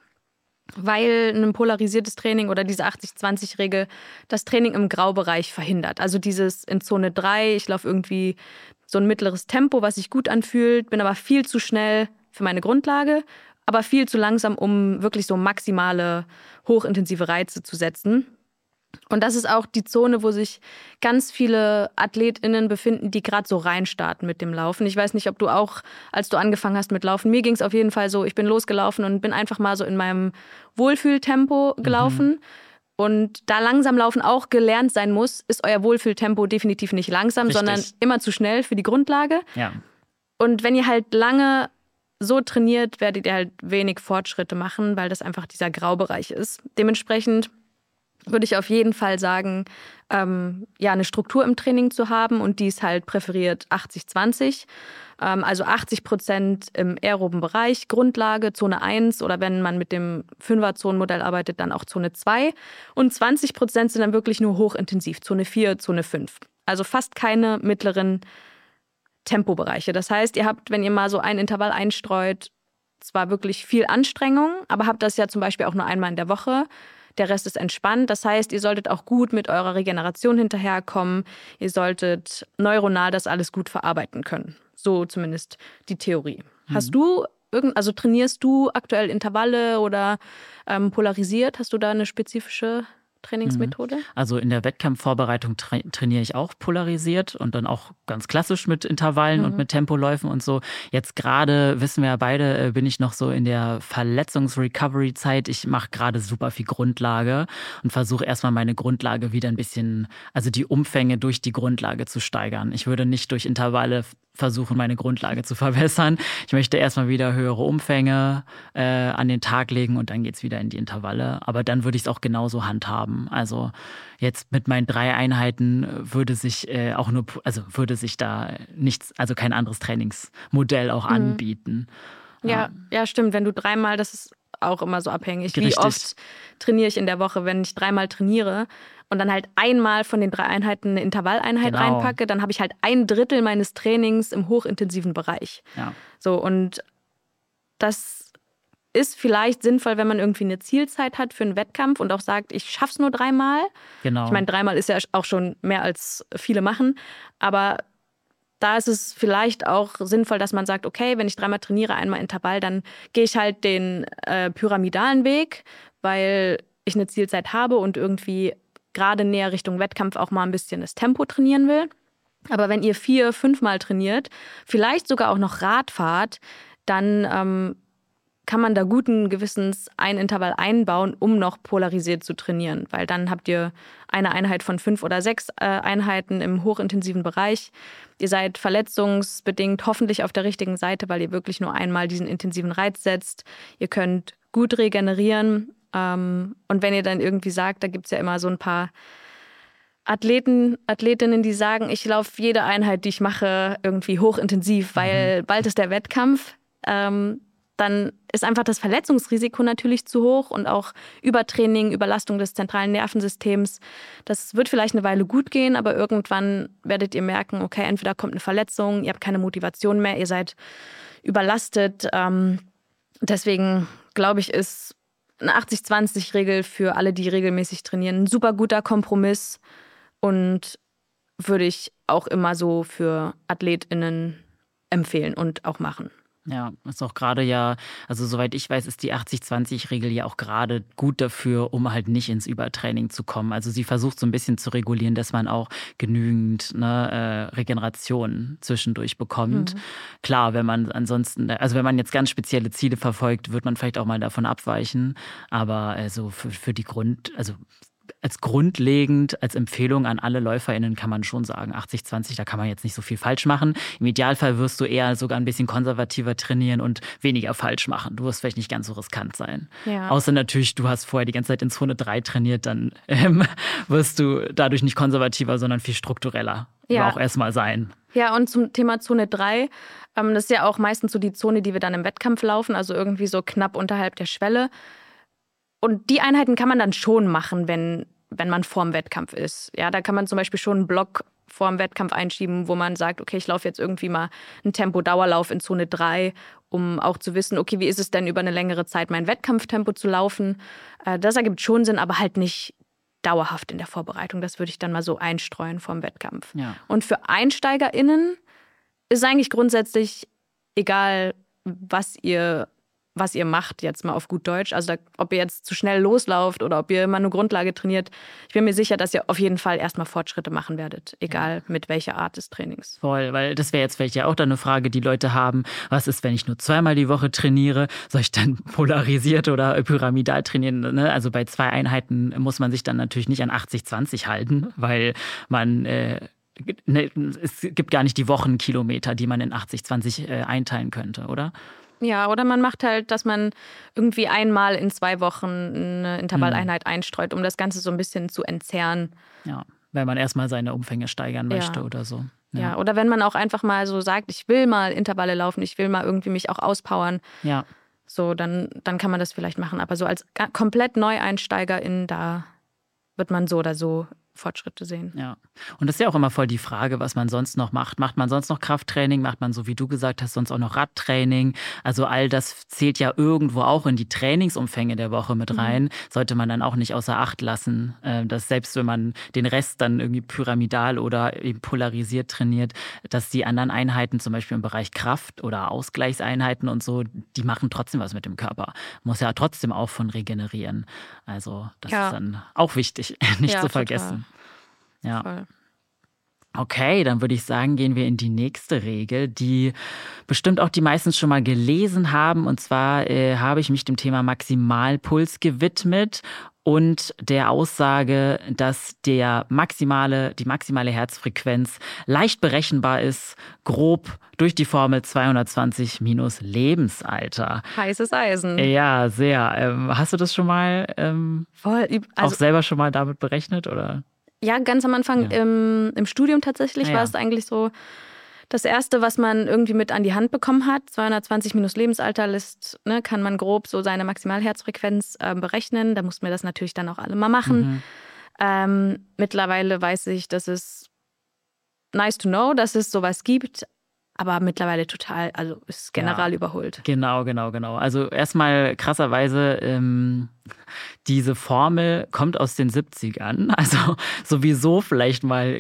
weil ein polarisiertes Training oder diese 80-20-Regel das Training im Graubereich verhindert. Also dieses in Zone 3, ich laufe irgendwie so ein mittleres Tempo, was sich gut anfühlt, bin aber viel zu schnell für meine Grundlage, aber viel zu langsam, um wirklich so maximale, hochintensive Reize zu setzen. Und das ist auch die Zone, wo sich ganz viele AthletInnen befinden, die gerade so reinstarten mit dem Laufen. Ich weiß nicht, ob du auch, als du angefangen hast mit Laufen, mir ging es auf jeden Fall so, ich bin losgelaufen und bin einfach mal so in meinem Wohlfühltempo gelaufen. Und da langsam laufen auch gelernt sein muss, ist euer Wohlfühltempo definitiv nicht langsam, sondern immer zu schnell für die Grundlage. Ja. Und wenn ihr halt lange so trainiert, werdet ihr halt wenig Fortschritte machen, weil das einfach dieser Graubereich ist. Dementsprechend würde ich auf jeden Fall sagen, eine Struktur im Training zu haben, und die ist halt präferiert 80-20. Also 80% im aeroben Bereich, Grundlage, Zone 1, oder wenn man mit dem 5er-Zonenmodell arbeitet, dann auch Zone 2. Und 20% sind dann wirklich nur hochintensiv, Zone 4, Zone 5. Also fast keine mittleren Tempobereiche. Das heißt, ihr habt, wenn ihr mal so ein Intervall einstreut, zwar wirklich viel Anstrengung, aber habt das ja zum Beispiel auch nur einmal in der Woche. Der Rest ist entspannt. Das heißt, ihr solltet auch gut mit eurer Regeneration hinterherkommen. Ihr solltet neuronal das alles gut verarbeiten können. So zumindest die Theorie. Hast du trainierst du aktuell Intervalle oder polarisiert? Hast du da eine spezifische Trainingsmethode? Also in der Wettkampfvorbereitung trainiere ich auch polarisiert und dann auch ganz klassisch mit Intervallen und mit Tempoläufen und so. Jetzt gerade, wissen wir ja beide, bin ich noch so in der Verletzungs-Recovery-Zeit. Ich mache gerade super viel Grundlage und versuche erstmal meine Grundlage wieder ein bisschen, also die Umfänge durch die Grundlage zu steigern. Ich würde nicht durch Intervalle versuchen, meine Grundlage zu verbessern. Ich möchte erstmal wieder höhere Umfänge an den Tag legen und dann geht's wieder in die Intervalle. Aber dann würde ich es auch genauso handhaben. Also jetzt mit meinen 3 Einheiten würde sich da nichts, also kein anderes Trainingsmodell auch anbieten. Ja, stimmt. Wenn du 3-mal, das ist auch immer so abhängig. Richtig. Wie oft trainiere ich in der Woche? Wenn ich 3-mal trainiere und dann halt einmal von den 3 Einheiten eine Intervalleinheit reinpacke, dann habe ich halt 1/3 meines Trainings im hochintensiven Bereich. Ja. So, und das ist vielleicht sinnvoll, wenn man irgendwie eine Zielzeit hat für einen Wettkampf und auch sagt, ich schaff's nur 3-mal. Genau. Ich meine, 3-mal ist ja auch schon mehr, als viele machen. Aber da ist es vielleicht auch sinnvoll, dass man sagt, okay, wenn ich 3-mal trainiere, einmal Intervall, dann gehe ich halt den pyramidalen Weg, weil ich eine Zielzeit habe und irgendwie gerade näher Richtung Wettkampf auch mal ein bisschen das Tempo trainieren will. Aber wenn ihr 4-5-mal trainiert, vielleicht sogar auch noch Rad fahrt, dann kann man da guten Gewissens ein Intervall einbauen, um noch polarisiert zu trainieren. Weil dann habt ihr eine Einheit von 5 oder 6 Einheiten im hochintensiven Bereich. Ihr seid verletzungsbedingt hoffentlich auf der richtigen Seite, weil ihr wirklich nur einmal diesen intensiven Reiz setzt. Ihr könnt gut regenerieren. Und wenn ihr dann irgendwie sagt, da gibt es ja immer so ein paar Athletinnen, die sagen, ich laufe jede Einheit, die ich mache, irgendwie hochintensiv, weil bald ist der Wettkampf. Dann ist einfach das Verletzungsrisiko natürlich zu hoch und auch Übertraining, Überlastung des zentralen Nervensystems. Das wird vielleicht eine Weile gut gehen, aber irgendwann werdet ihr merken, okay, entweder kommt eine Verletzung, ihr habt keine Motivation mehr, ihr seid überlastet. Deswegen glaube ich, ist eine 80-20-Regel für alle, die regelmäßig trainieren, ein super guter Kompromiss und würde ich auch immer so für AthletInnen empfehlen und auch machen. Ja, ist auch gerade ja, also soweit ich weiß, ist die 80-20-Regel ja auch gerade gut dafür, um halt nicht ins Übertraining zu kommen. Also sie versucht so ein bisschen zu regulieren, dass man auch genügend Regeneration zwischendurch bekommt. Klar, wenn man ansonsten, also wenn man jetzt ganz spezielle Ziele verfolgt, wird man vielleicht auch mal davon abweichen. Aber also für die als grundlegend, als Empfehlung an alle LäuferInnen kann man schon sagen, 80-20, da kann man jetzt nicht so viel falsch machen. Im Idealfall wirst du eher sogar ein bisschen konservativer trainieren und weniger falsch machen. Du wirst vielleicht nicht ganz so riskant sein. Ja. Außer natürlich, du hast vorher die ganze Zeit in Zone 3 trainiert, dann wirst du dadurch nicht konservativer, sondern viel struktureller. Ja. Auch erstmal sein. Ja, und zum Thema Zone 3, das ist ja auch meistens so die Zone, die wir dann im Wettkampf laufen, also irgendwie so knapp unterhalb der Schwelle. Und die Einheiten kann man dann schon machen, wenn man vorm Wettkampf ist. Ja, da kann man zum Beispiel schon einen Block vorm Wettkampf einschieben, wo man sagt, okay, ich laufe jetzt irgendwie mal einen Tempo-Dauerlauf in Zone 3, um auch zu wissen, okay, wie ist es denn über eine längere Zeit, mein Wettkampftempo zu laufen? Das ergibt schon Sinn, aber halt nicht dauerhaft in der Vorbereitung. Das würde ich dann mal so einstreuen vorm Wettkampf. Ja. Und für EinsteigerInnen ist eigentlich grundsätzlich egal, was ihr macht, jetzt mal auf gut Deutsch. Also ob ihr jetzt zu schnell loslauft oder ob ihr immer nur Grundlage trainiert. Ich bin mir sicher, dass ihr auf jeden Fall erstmal Fortschritte machen werdet, egal mit welcher Art des Trainings. Voll, weil das wäre jetzt vielleicht ja auch dann eine Frage, die Leute haben. Was ist, wenn ich nur 2-mal die Woche trainiere? Soll ich dann polarisiert oder pyramidal trainieren? Ne? Also bei 2 Einheiten muss man sich dann natürlich nicht an 80-20 halten, weil man es gibt gar nicht die Wochenkilometer, die man in 80-20 einteilen könnte, oder? Ja, oder man macht halt, dass man irgendwie einmal in 2 Wochen eine Intervalleinheit einstreut, um das Ganze so ein bisschen zu entzerren. Ja, wenn man erstmal seine Umfänge steigern möchte oder so. Ja, oder wenn man auch einfach mal so sagt, ich will mal Intervalle laufen, ich will mal irgendwie mich auch auspowern. Ja. So, dann kann man das vielleicht machen. Aber so als komplett NeueinsteigerIn, da wird man so oder so Fortschritte sehen. Ja, und das ist ja auch immer voll die Frage, was man sonst noch macht. Macht man sonst noch Krafttraining? Macht man, so wie du gesagt hast, sonst auch noch Radtraining? Also all das zählt ja irgendwo auch in die Trainingsumfänge der Woche mit rein. Sollte man dann auch nicht außer Acht lassen, dass selbst wenn man den Rest dann irgendwie pyramidal oder eben polarisiert trainiert, dass die anderen Einheiten, zum Beispiel im Bereich Kraft oder Ausgleichseinheiten und so, die machen trotzdem was mit dem Körper. Muss ja trotzdem auch von regenerieren. Also das ist dann auch wichtig, nicht zu vergessen. Ja. Voll. Okay, dann würde ich sagen, gehen wir in die nächste Regel, die bestimmt auch die meisten schon mal gelesen haben. Und zwar habe ich mich dem Thema Maximalpuls gewidmet und der Aussage, dass die maximale Herzfrequenz leicht berechenbar ist, grob durch die Formel 220 minus Lebensalter. Heißes Eisen. Ja, sehr. Hast du das schon mal auch selber schon mal damit berechnet, oder? Ja, ganz am Anfang im Studium tatsächlich war es eigentlich so das Erste, was man irgendwie mit an die Hand bekommen hat. 220 minus Lebensalter kann man grob so seine Maximalherzfrequenz berechnen. Da mussten wir das natürlich dann auch alle mal machen. Mittlerweile weiß ich, dass es nice to know, dass es sowas gibt. Aber mittlerweile total, also ist general überholt. Genau. Also erstmal krasserweise, diese Formel kommt aus den 70ern. Also sowieso vielleicht mal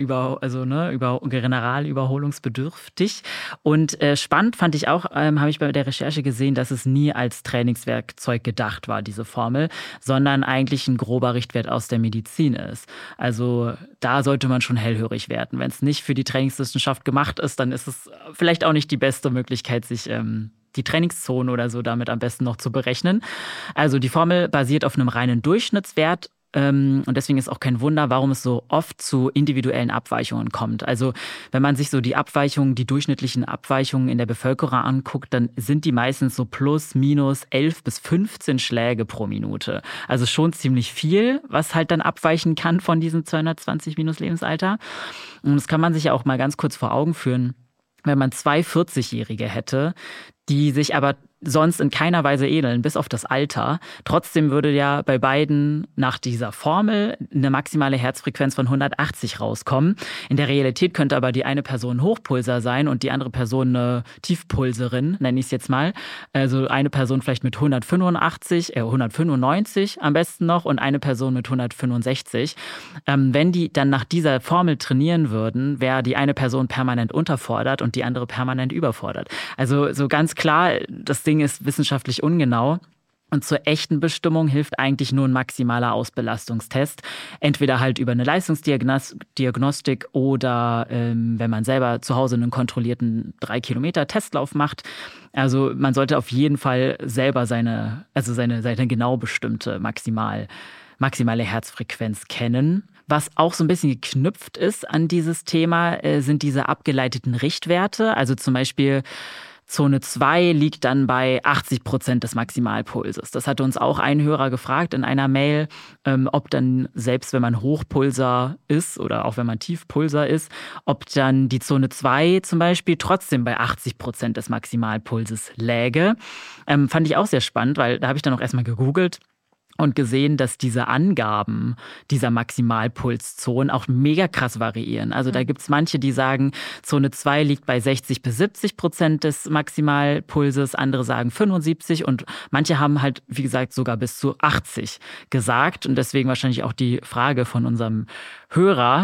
general überholungsbedürftig. Und spannend fand ich auch, habe ich bei der Recherche gesehen, dass es nie als Trainingswerkzeug gedacht war, diese Formel, sondern eigentlich ein grober Richtwert aus der Medizin ist. Also da sollte man schon hellhörig werden. Wenn es nicht für die Trainingswissenschaft gemacht ist, dann ist es vielleicht auch nicht die beste Möglichkeit, sich die Trainingszone oder so damit am besten noch zu berechnen. Also die Formel basiert auf einem reinen Durchschnittswert. Und deswegen ist auch kein Wunder, warum es so oft zu individuellen Abweichungen kommt. Also wenn man sich so die Abweichungen, die durchschnittlichen Abweichungen in der Bevölkerung anguckt, dann sind die meistens so plus, minus 11 bis 15 Schläge pro Minute. Also schon ziemlich viel, was halt dann abweichen kann von diesem 220 minus Lebensalter. Und das kann man sich ja auch mal ganz kurz vor Augen führen. Wenn man 2 40-Jährige hätte, die sich aber sonst in keiner Weise ähneln, bis auf das Alter. Trotzdem würde ja bei beiden nach dieser Formel eine maximale Herzfrequenz von 180 rauskommen. In der Realität könnte aber die eine Person ein Hochpulser sein und die andere Person eine Tiefpulserin, nenne ich es jetzt mal. Also eine Person vielleicht mit 195 am besten noch und eine Person mit 165. Wenn die dann nach dieser Formel trainieren würden, wäre die eine Person permanent unterfordert und die andere permanent überfordert. Also so ganz klar, das Ding ist wissenschaftlich ungenau. Und zur echten Bestimmung hilft eigentlich nur ein maximaler Ausbelastungstest. Entweder halt über eine Leistungsdiagnostik oder wenn man selber zu Hause einen kontrollierten 3 Kilometer Testlauf macht. Also man sollte auf jeden Fall selber seine genau bestimmte maximale Herzfrequenz kennen. Was auch so ein bisschen geknüpft ist an dieses Thema, sind diese abgeleiteten Richtwerte. Also zum Beispiel Zone 2 liegt dann bei 80% des Maximalpulses. Das hatte uns auch ein Hörer gefragt in einer Mail, ob dann, selbst wenn man Hochpulser ist oder auch wenn man Tiefpulser ist, ob dann die Zone 2 zum Beispiel trotzdem bei 80% des Maximalpulses läge. Fand ich auch sehr spannend, weil da habe ich dann auch erstmal gegoogelt und gesehen, dass diese Angaben dieser Maximalpulszonen auch mega krass variieren. Also da gibt es manche, die sagen, Zone 2 liegt bei 60-70% des Maximalpulses, andere sagen 75 und manche haben halt, wie gesagt, sogar bis zu 80 gesagt. Und deswegen wahrscheinlich auch die Frage von unserem Hörer.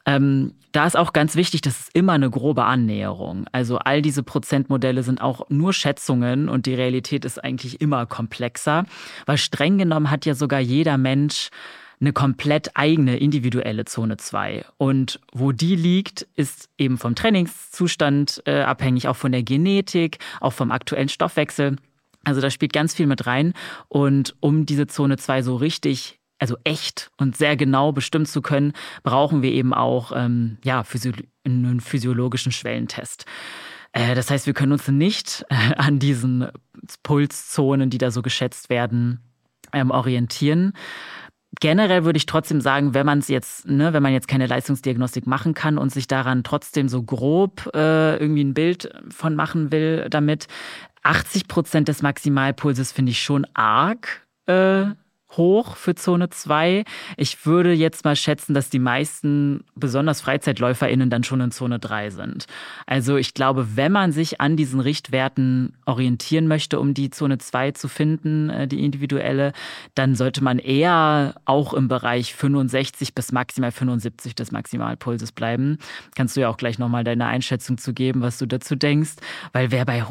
Da ist auch ganz wichtig, das ist immer eine grobe Annäherung. Also all diese Prozentmodelle sind auch nur Schätzungen und die Realität ist eigentlich immer komplexer, weil streng genommen hat ja sogar jeder Mensch eine komplett eigene individuelle Zone 2. Und wo die liegt, ist eben vom Trainingszustand abhängig, auch von der Genetik, auch vom aktuellen Stoffwechsel. Also da spielt ganz viel mit rein. Und um diese Zone 2 so richtig, also echt und sehr genau bestimmen zu können, brauchen wir eben auch einen physiologischen Schwellentest. Das heißt, wir können uns nicht an diesen Pulszonen, die da so geschätzt werden, orientieren. Generell würde ich trotzdem sagen, wenn man jetzt keine Leistungsdiagnostik machen kann und sich daran trotzdem so grob irgendwie ein Bild von machen will damit, 80% des Maximalpulses finde ich schon arg hoch für Zone 2. Ich würde jetzt mal schätzen, dass die meisten, besonders FreizeitläuferInnen, dann schon in Zone 3 sind. Also ich glaube, wenn man sich an diesen Richtwerten orientieren möchte, um die Zone 2 zu finden, die individuelle, dann sollte man eher auch im Bereich 65 bis maximal 75 des Maximalpulses bleiben. Kannst du ja auch gleich nochmal deine Einschätzung zu geben, was du dazu denkst. Weil wer bei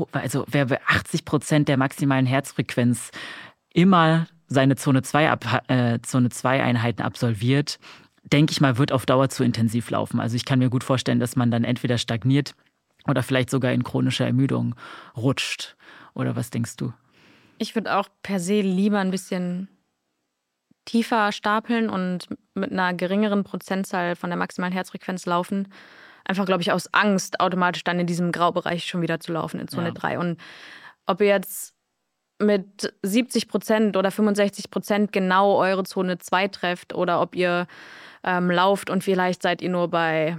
80% der maximalen Herzfrequenz immer seine Zone 2 Einheiten absolviert, denke ich mal, wird auf Dauer zu intensiv laufen. Also ich kann mir gut vorstellen, dass man dann entweder stagniert oder vielleicht sogar in chronische Ermüdung rutscht. Oder was denkst du? Ich würde auch per se lieber ein bisschen tiefer stapeln und mit einer geringeren Prozentzahl von der maximalen Herzfrequenz laufen. Einfach, glaube ich, aus Angst, automatisch dann in diesem Graubereich schon wieder zu laufen, in Zone 3. Und ob ihr jetzt mit 70% oder 65% genau eure Zone 2 trefft oder ob ihr lauft und vielleicht seid ihr nur bei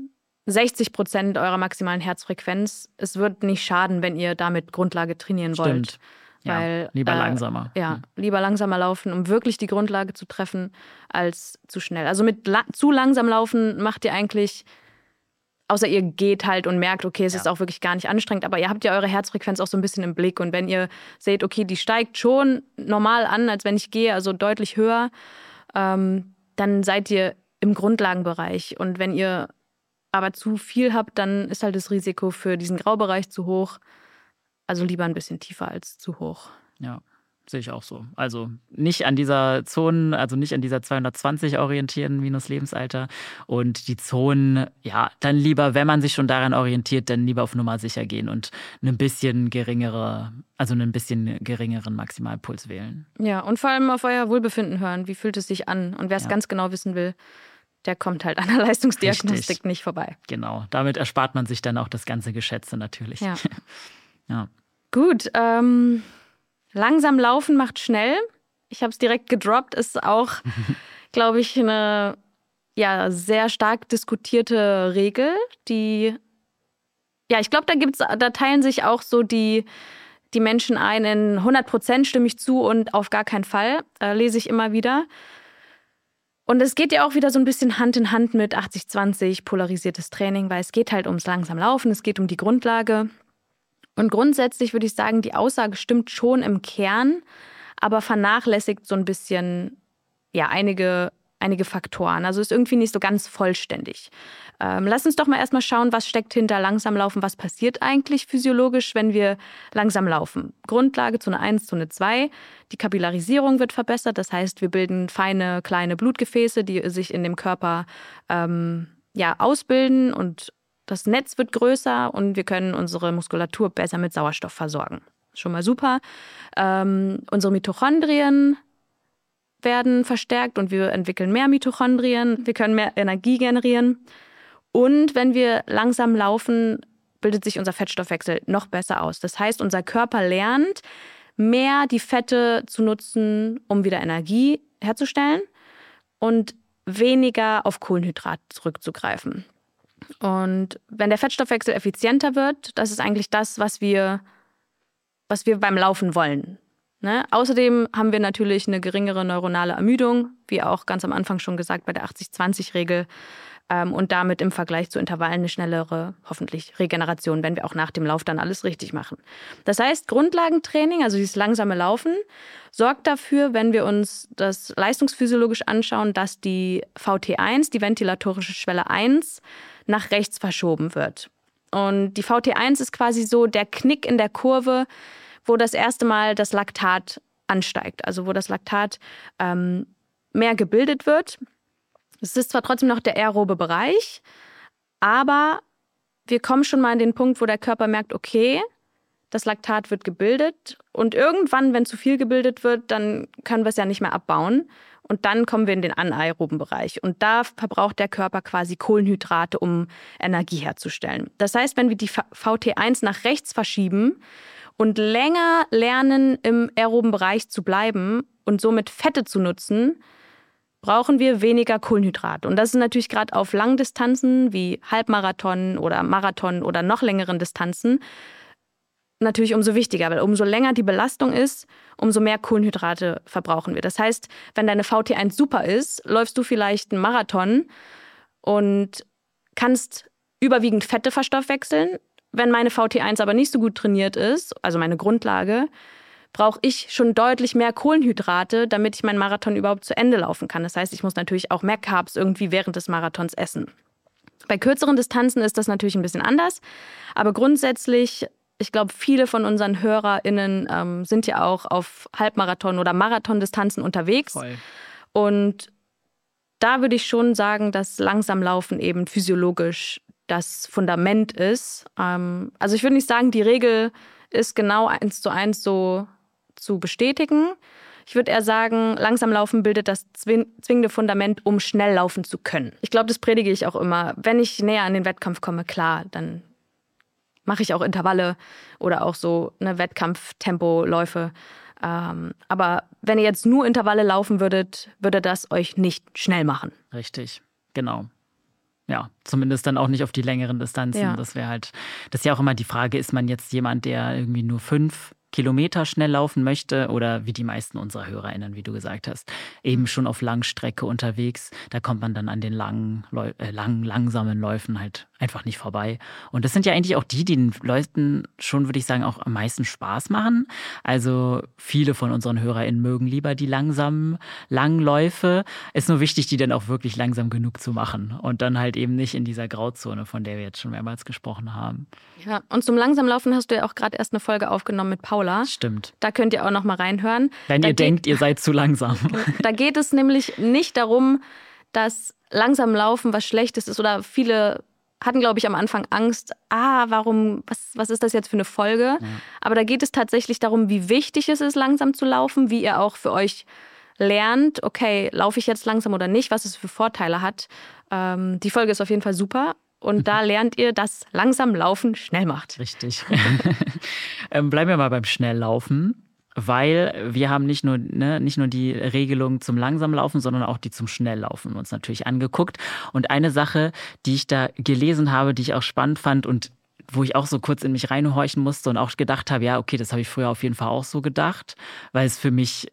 60% eurer maximalen Herzfrequenz. Es wird nicht schaden, wenn ihr damit Grundlage trainieren wollt. Stimmt. Weil, lieber langsamer. Lieber langsamer laufen, um wirklich die Grundlage zu treffen, als zu schnell. Also mit zu langsam laufen macht ihr eigentlich, außer ihr geht halt und merkt, okay, es ist auch wirklich gar nicht anstrengend, aber ihr habt ja eure Herzfrequenz auch so ein bisschen im Blick. Und wenn ihr seht, okay, die steigt schon normal an, als wenn ich gehe, also deutlich höher, dann seid ihr im Grundlagenbereich. Und wenn ihr aber zu viel habt, dann ist halt das Risiko für diesen Graubereich zu hoch. Also lieber ein bisschen tiefer als zu hoch. Ja. sehe ich auch so. Also nicht an dieser Zone, also nicht an dieser 220 orientieren minus Lebensalter. Und die Zonen, ja, dann lieber, wenn man sich schon daran orientiert, dann lieber auf Nummer sicher gehen und einen bisschen geringeren Maximalpuls wählen. Ja, und vor allem auf euer Wohlbefinden hören. Wie fühlt es sich an? Und wer es ganz genau wissen will, der kommt halt an der Leistungsdiagnostik nicht vorbei. Genau, damit erspart man sich dann auch das ganze Geschätze natürlich. Ja. Ja. Gut, langsam laufen macht schnell. Ich habe es direkt gedroppt. Ist auch, glaube ich, eine sehr stark diskutierte Regel, die, ich glaube, da teilen sich auch so die Menschen ein in 100% stimme ich zu und auf gar keinen Fall, lese ich immer wieder. Und es geht ja auch wieder so ein bisschen Hand in Hand mit 80-20 polarisiertes Training, weil es geht halt ums langsam Laufen, es geht um die Grundlage. Und grundsätzlich würde ich sagen, die Aussage stimmt schon im Kern, aber vernachlässigt so ein bisschen einige Faktoren. Also ist irgendwie nicht so ganz vollständig. Lass uns doch mal erstmal schauen, was steckt hinter langsam Laufen, was passiert eigentlich physiologisch, wenn wir langsam laufen. Grundlage Zone 1, Zone 2. Die Kapillarisierung wird verbessert, das heißt, wir bilden feine, kleine Blutgefäße, die sich in dem Körper ausbilden und das Netz wird größer und wir können unsere Muskulatur besser mit Sauerstoff versorgen. Schon mal super. Unsere Mitochondrien werden verstärkt und wir entwickeln mehr Mitochondrien. Wir können mehr Energie generieren. Und wenn wir langsam laufen, bildet sich unser Fettstoffwechsel noch besser aus. Das heißt, unser Körper lernt, mehr die Fette zu nutzen, um wieder Energie herzustellen und weniger auf Kohlenhydrat zurückzugreifen. Und wenn der Fettstoffwechsel effizienter wird, das ist eigentlich das, was wir beim Laufen wollen. Ne? Außerdem haben wir natürlich eine geringere neuronale Ermüdung, wie auch ganz am Anfang schon gesagt bei der 80-20-Regel. Und damit im Vergleich zu Intervallen eine schnellere, hoffentlich, Regeneration, wenn wir auch nach dem Lauf dann alles richtig machen. Das heißt, Grundlagentraining, also dieses langsame Laufen, sorgt dafür, wenn wir uns das leistungsphysiologisch anschauen, dass die VT1, die ventilatorische Schwelle 1, nach rechts verschoben wird. Und die VT1 ist quasi so der Knick in der Kurve, wo das erste Mal das Laktat ansteigt, also wo das Laktat mehr gebildet wird. Es ist zwar trotzdem noch der aerobe Bereich, aber wir kommen schon mal an den Punkt, wo der Körper merkt, okay, das Laktat wird gebildet und irgendwann, wenn zu viel gebildet wird, dann können wir es ja nicht mehr abbauen und dann kommen wir in den anaeroben Bereich und da verbraucht der Körper quasi Kohlenhydrate, um Energie herzustellen. Das heißt, wenn wir die VT1 nach rechts verschieben und länger lernen, im aeroben Bereich zu bleiben und somit Fette zu nutzen, brauchen wir weniger Kohlenhydrate. Und das ist natürlich gerade auf Langdistanzen wie Halbmarathon oder Marathon oder noch längeren Distanzen natürlich umso wichtiger, weil umso länger die Belastung ist, umso mehr Kohlenhydrate verbrauchen wir. Das heißt, wenn deine VT1 super ist, läufst du vielleicht einen Marathon und kannst überwiegend Fette verstoffwechseln. Wenn meine VT1 aber nicht so gut trainiert ist, also meine Grundlage, brauche ich schon deutlich mehr Kohlenhydrate, damit ich meinen Marathon überhaupt zu Ende laufen kann. Das heißt, ich muss natürlich auch mehr Carbs irgendwie während des Marathons essen. Bei kürzeren Distanzen ist das natürlich ein bisschen anders, aber grundsätzlich, ich glaube, viele von unseren HörerInnen sind ja auch auf Halbmarathon- oder Marathondistanzen unterwegs. Voll. Und da würde ich schon sagen, dass langsam Laufen eben physiologisch das Fundament ist. Also ich würde nicht sagen, die Regel ist genau 1:1 so zu bestätigen. Ich würde eher sagen, langsam laufen bildet das zwingende Fundament, um schnell laufen zu können. Ich glaube, das predige ich auch immer. Wenn ich näher an den Wettkampf komme, klar, dann mache ich auch Intervalle oder auch so eine Wettkampftempoläufe. Aber wenn ihr jetzt nur Intervalle laufen würdet, würde das euch nicht schnell machen. Richtig, genau. Ja, zumindest dann auch nicht auf die längeren Distanzen. Ja. Das ist ja auch immer die Frage, ist man jetzt jemand, der irgendwie nur 5 Kilometer schnell laufen möchte oder wie die meisten unserer HörerInnen, wie du gesagt hast, eben schon auf Langstrecke unterwegs. Da kommt man dann an den langsamen Läufen halt einfach nicht vorbei. Und das sind ja eigentlich auch die den Leuten schon, würde ich sagen, auch am meisten Spaß machen. Also viele von unseren HörerInnen mögen lieber die langsamen Langläufe. Ist nur wichtig, die dann auch wirklich langsam genug zu machen und dann halt eben nicht in dieser Grauzone, von der wir jetzt schon mehrmals gesprochen haben. Ja, und zum Langsamlaufen hast du ja auch gerade erst eine Folge aufgenommen mit Paula. Paula. Stimmt. Da könnt ihr auch noch mal reinhören. Wenn ihr denkt, ihr seid zu langsam. Da geht es nämlich nicht darum, dass langsam Laufen was Schlechtes ist oder viele hatten, glaube ich, am Anfang Angst, was ist das jetzt für eine Folge? Ja. Aber da geht es tatsächlich darum, wie wichtig es ist, langsam zu laufen, wie ihr auch für euch lernt, okay, laufe ich jetzt langsam oder nicht, was es für Vorteile hat. Die Folge ist auf jeden Fall super. Und da lernt ihr, dass langsam Laufen schnell macht. Richtig. Bleiben wir mal beim Schnelllaufen. Weil wir haben nicht nur die Regelung zum Langsamlaufen, sondern auch die zum Schnelllaufen uns natürlich angeguckt. Und eine Sache, die ich da gelesen habe, die ich auch spannend fand und wo ich auch so kurz in mich reinhorchen musste und auch gedacht habe, ja, okay, das habe ich früher auf jeden Fall auch so gedacht, weil es für mich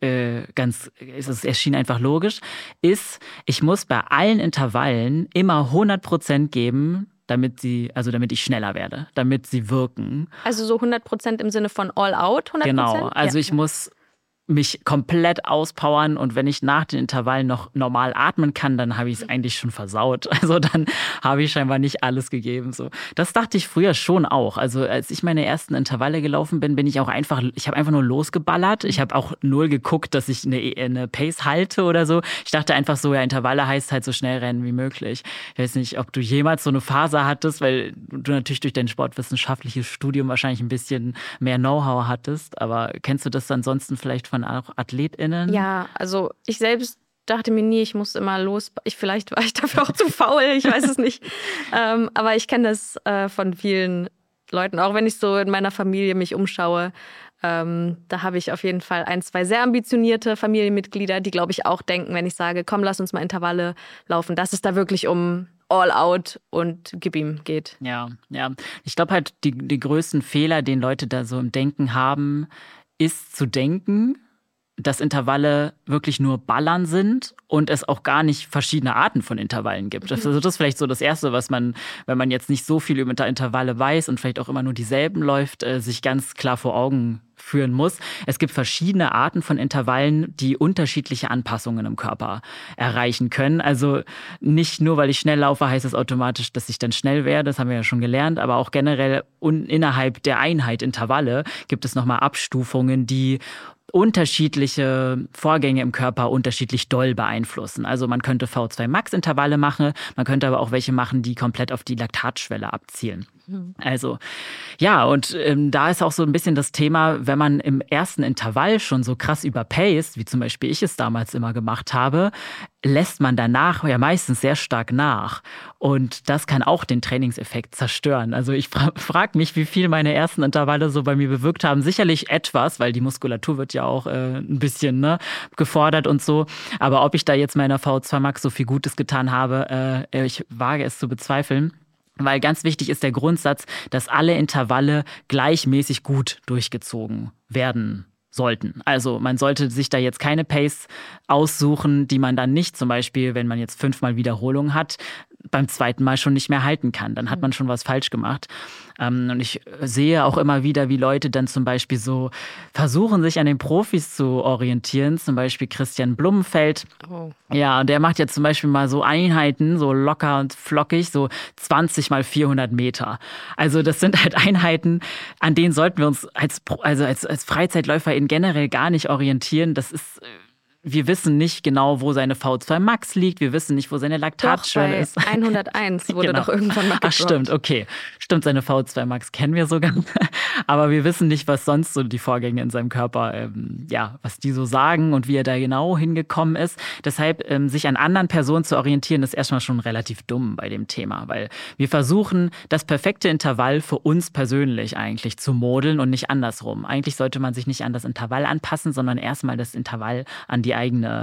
es erschien einfach logisch, ist, ich muss bei allen Intervallen immer 100% geben, damit ich schneller werde, damit sie wirken. Also so 100% im Sinne von all out, 100%? Genau, also ich muss mich komplett auspowern und wenn ich nach den Intervallen noch normal atmen kann, dann habe ich es eigentlich schon versaut. Also dann habe ich scheinbar nicht alles gegeben. So. Das dachte ich früher schon auch. Also als ich meine ersten Intervalle gelaufen bin, ich habe einfach nur losgeballert. Ich habe auch null geguckt, dass ich eine Pace halte oder so. Ich dachte einfach so, ja, Intervalle heißt halt so schnell rennen wie möglich. Ich weiß nicht, ob du jemals so eine Phase hattest, weil du natürlich durch dein sportwissenschaftliches Studium wahrscheinlich ein bisschen mehr Know-how hattest. Aber kennst du das ansonsten vielleicht von auch AthletInnen? Ja, also ich selbst dachte mir nie, ich muss immer los. Vielleicht war ich dafür auch zu faul, ich weiß es nicht. Aber ich kenne das von vielen Leuten, auch wenn ich so in meiner Familie mich umschaue. Da habe ich auf jeden Fall 1, 2 sehr ambitionierte Familienmitglieder, die, glaube ich, auch denken, wenn ich sage, komm, lass uns mal Intervalle laufen, dass es da wirklich um all out und gib ihm geht. Ja. Ich glaube halt, die größten Fehler, den Leute da so im Denken haben, ist zu denken, dass Intervalle wirklich nur Ballern sind und es auch gar nicht verschiedene Arten von Intervallen gibt. Also das ist vielleicht so das Erste, was man, wenn man jetzt nicht so viel über Intervalle weiß und vielleicht auch immer nur dieselben läuft, sich ganz klar vor Augen führen muss. Es gibt verschiedene Arten von Intervallen, die unterschiedliche Anpassungen im Körper erreichen können. Also nicht nur, weil ich schnell laufe, heißt es automatisch, dass ich dann schnell werde. Das haben wir ja schon gelernt. Aber auch generell innerhalb der Einheit Intervalle gibt es nochmal Abstufungen, die unterschiedliche Vorgänge im Körper unterschiedlich doll beeinflussen. Also man könnte V2 Max Intervalle machen, man könnte aber auch welche machen, die komplett auf die Laktatschwelle abzielen. Also ja, und da ist auch so ein bisschen das Thema, wenn man im ersten Intervall schon so krass überpaced, wie zum Beispiel ich es damals immer gemacht habe, lässt man danach ja meistens sehr stark nach. Und das kann auch den Trainingseffekt zerstören. Also ich frage mich, wie viel meine ersten Intervalle so bei mir bewirkt haben. Sicherlich etwas, weil die Muskulatur wird ja auch ein bisschen gefordert und so. Aber ob ich da jetzt meiner V2 Max so viel Gutes getan habe, ich wage es zu bezweifeln. Weil ganz wichtig ist der Grundsatz, dass alle Intervalle gleichmäßig gut durchgezogen werden sollten. Also man sollte sich da jetzt keine Pace aussuchen, die man dann nicht zum Beispiel, wenn man jetzt 5-mal Wiederholung hat, beim zweiten Mal schon nicht mehr halten kann. Dann hat man schon was falsch gemacht. Und ich sehe auch immer wieder, wie Leute dann zum Beispiel so versuchen, sich an den Profis zu orientieren. Zum Beispiel Christian Blumenfeld. Oh. Ja, und der macht jetzt zum Beispiel mal so Einheiten, so locker und flockig, so 20 mal 400 Meter. Also das sind halt Einheiten, an denen sollten wir uns als FreizeitläuferInnen generell gar nicht orientieren. Wir wissen nicht genau, wo seine V2 Max liegt. Wir wissen nicht, wo seine Laktatschwelle ist. 101 wurde doch irgendwann mal gedroppt. Ach stimmt, okay. Stimmt, seine V2 Max kennen wir sogar. Aber wir wissen nicht, was sonst so die Vorgänge in seinem Körper, was die so sagen und wie er da genau hingekommen ist. Deshalb, sich an anderen Personen zu orientieren, ist erstmal schon relativ dumm bei dem Thema. Weil wir versuchen, das perfekte Intervall für uns persönlich eigentlich zu modeln und nicht andersrum. Eigentlich sollte man sich nicht an das Intervall anpassen, sondern erstmal das Intervall an den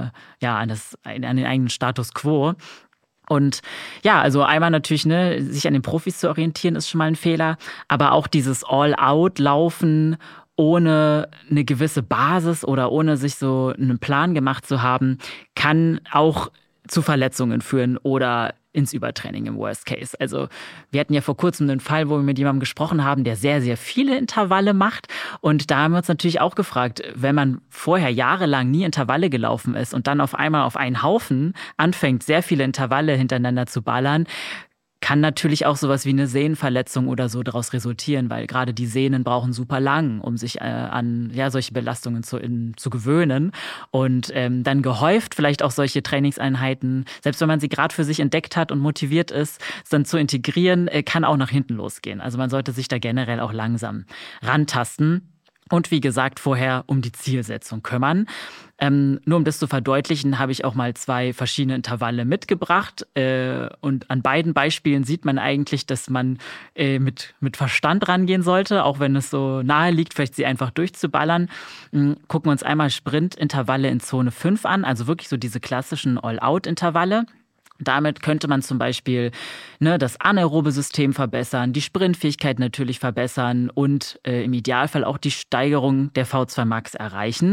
eigenen Status quo. Und ja, also einmal natürlich, sich an den Profis zu orientieren, ist schon mal ein Fehler. Aber auch dieses All-Out-Laufen ohne eine gewisse Basis oder ohne sich so einen Plan gemacht zu haben, kann auch zu Verletzungen führen oder ins Übertraining im Worst Case. Also wir hatten ja vor kurzem einen Fall, wo wir mit jemandem gesprochen haben, der sehr, sehr viele Intervalle macht. Und da haben wir uns natürlich auch gefragt, wenn man vorher jahrelang nie Intervalle gelaufen ist und dann auf einmal auf einen Haufen anfängt, sehr viele Intervalle hintereinander zu ballern, kann natürlich auch sowas wie eine Sehnenverletzung oder so daraus resultieren, weil gerade die Sehnen brauchen super lang, um sich an solche Belastungen zu gewöhnen. Und dann gehäuft vielleicht auch solche Trainingseinheiten, selbst wenn man sie gerade für sich entdeckt hat und motiviert ist, dann zu integrieren, kann auch nach hinten losgehen. Also man sollte sich da generell auch langsam rantasten. Und wie gesagt, vorher um die Zielsetzung kümmern. Nur um das zu verdeutlichen, habe ich auch mal 2 verschiedene Intervalle mitgebracht. Und an beiden Beispielen sieht man eigentlich, dass man mit Verstand rangehen sollte, auch wenn es so nahe liegt, vielleicht sie einfach durchzuballern. Gucken wir uns einmal Sprintintervalle in Zone 5 an, also wirklich so diese klassischen All-Out-Intervalle. Damit könnte man zum Beispiel das anaerobe System verbessern, die Sprintfähigkeit natürlich verbessern und im Idealfall auch die Steigerung der V2 Max erreichen.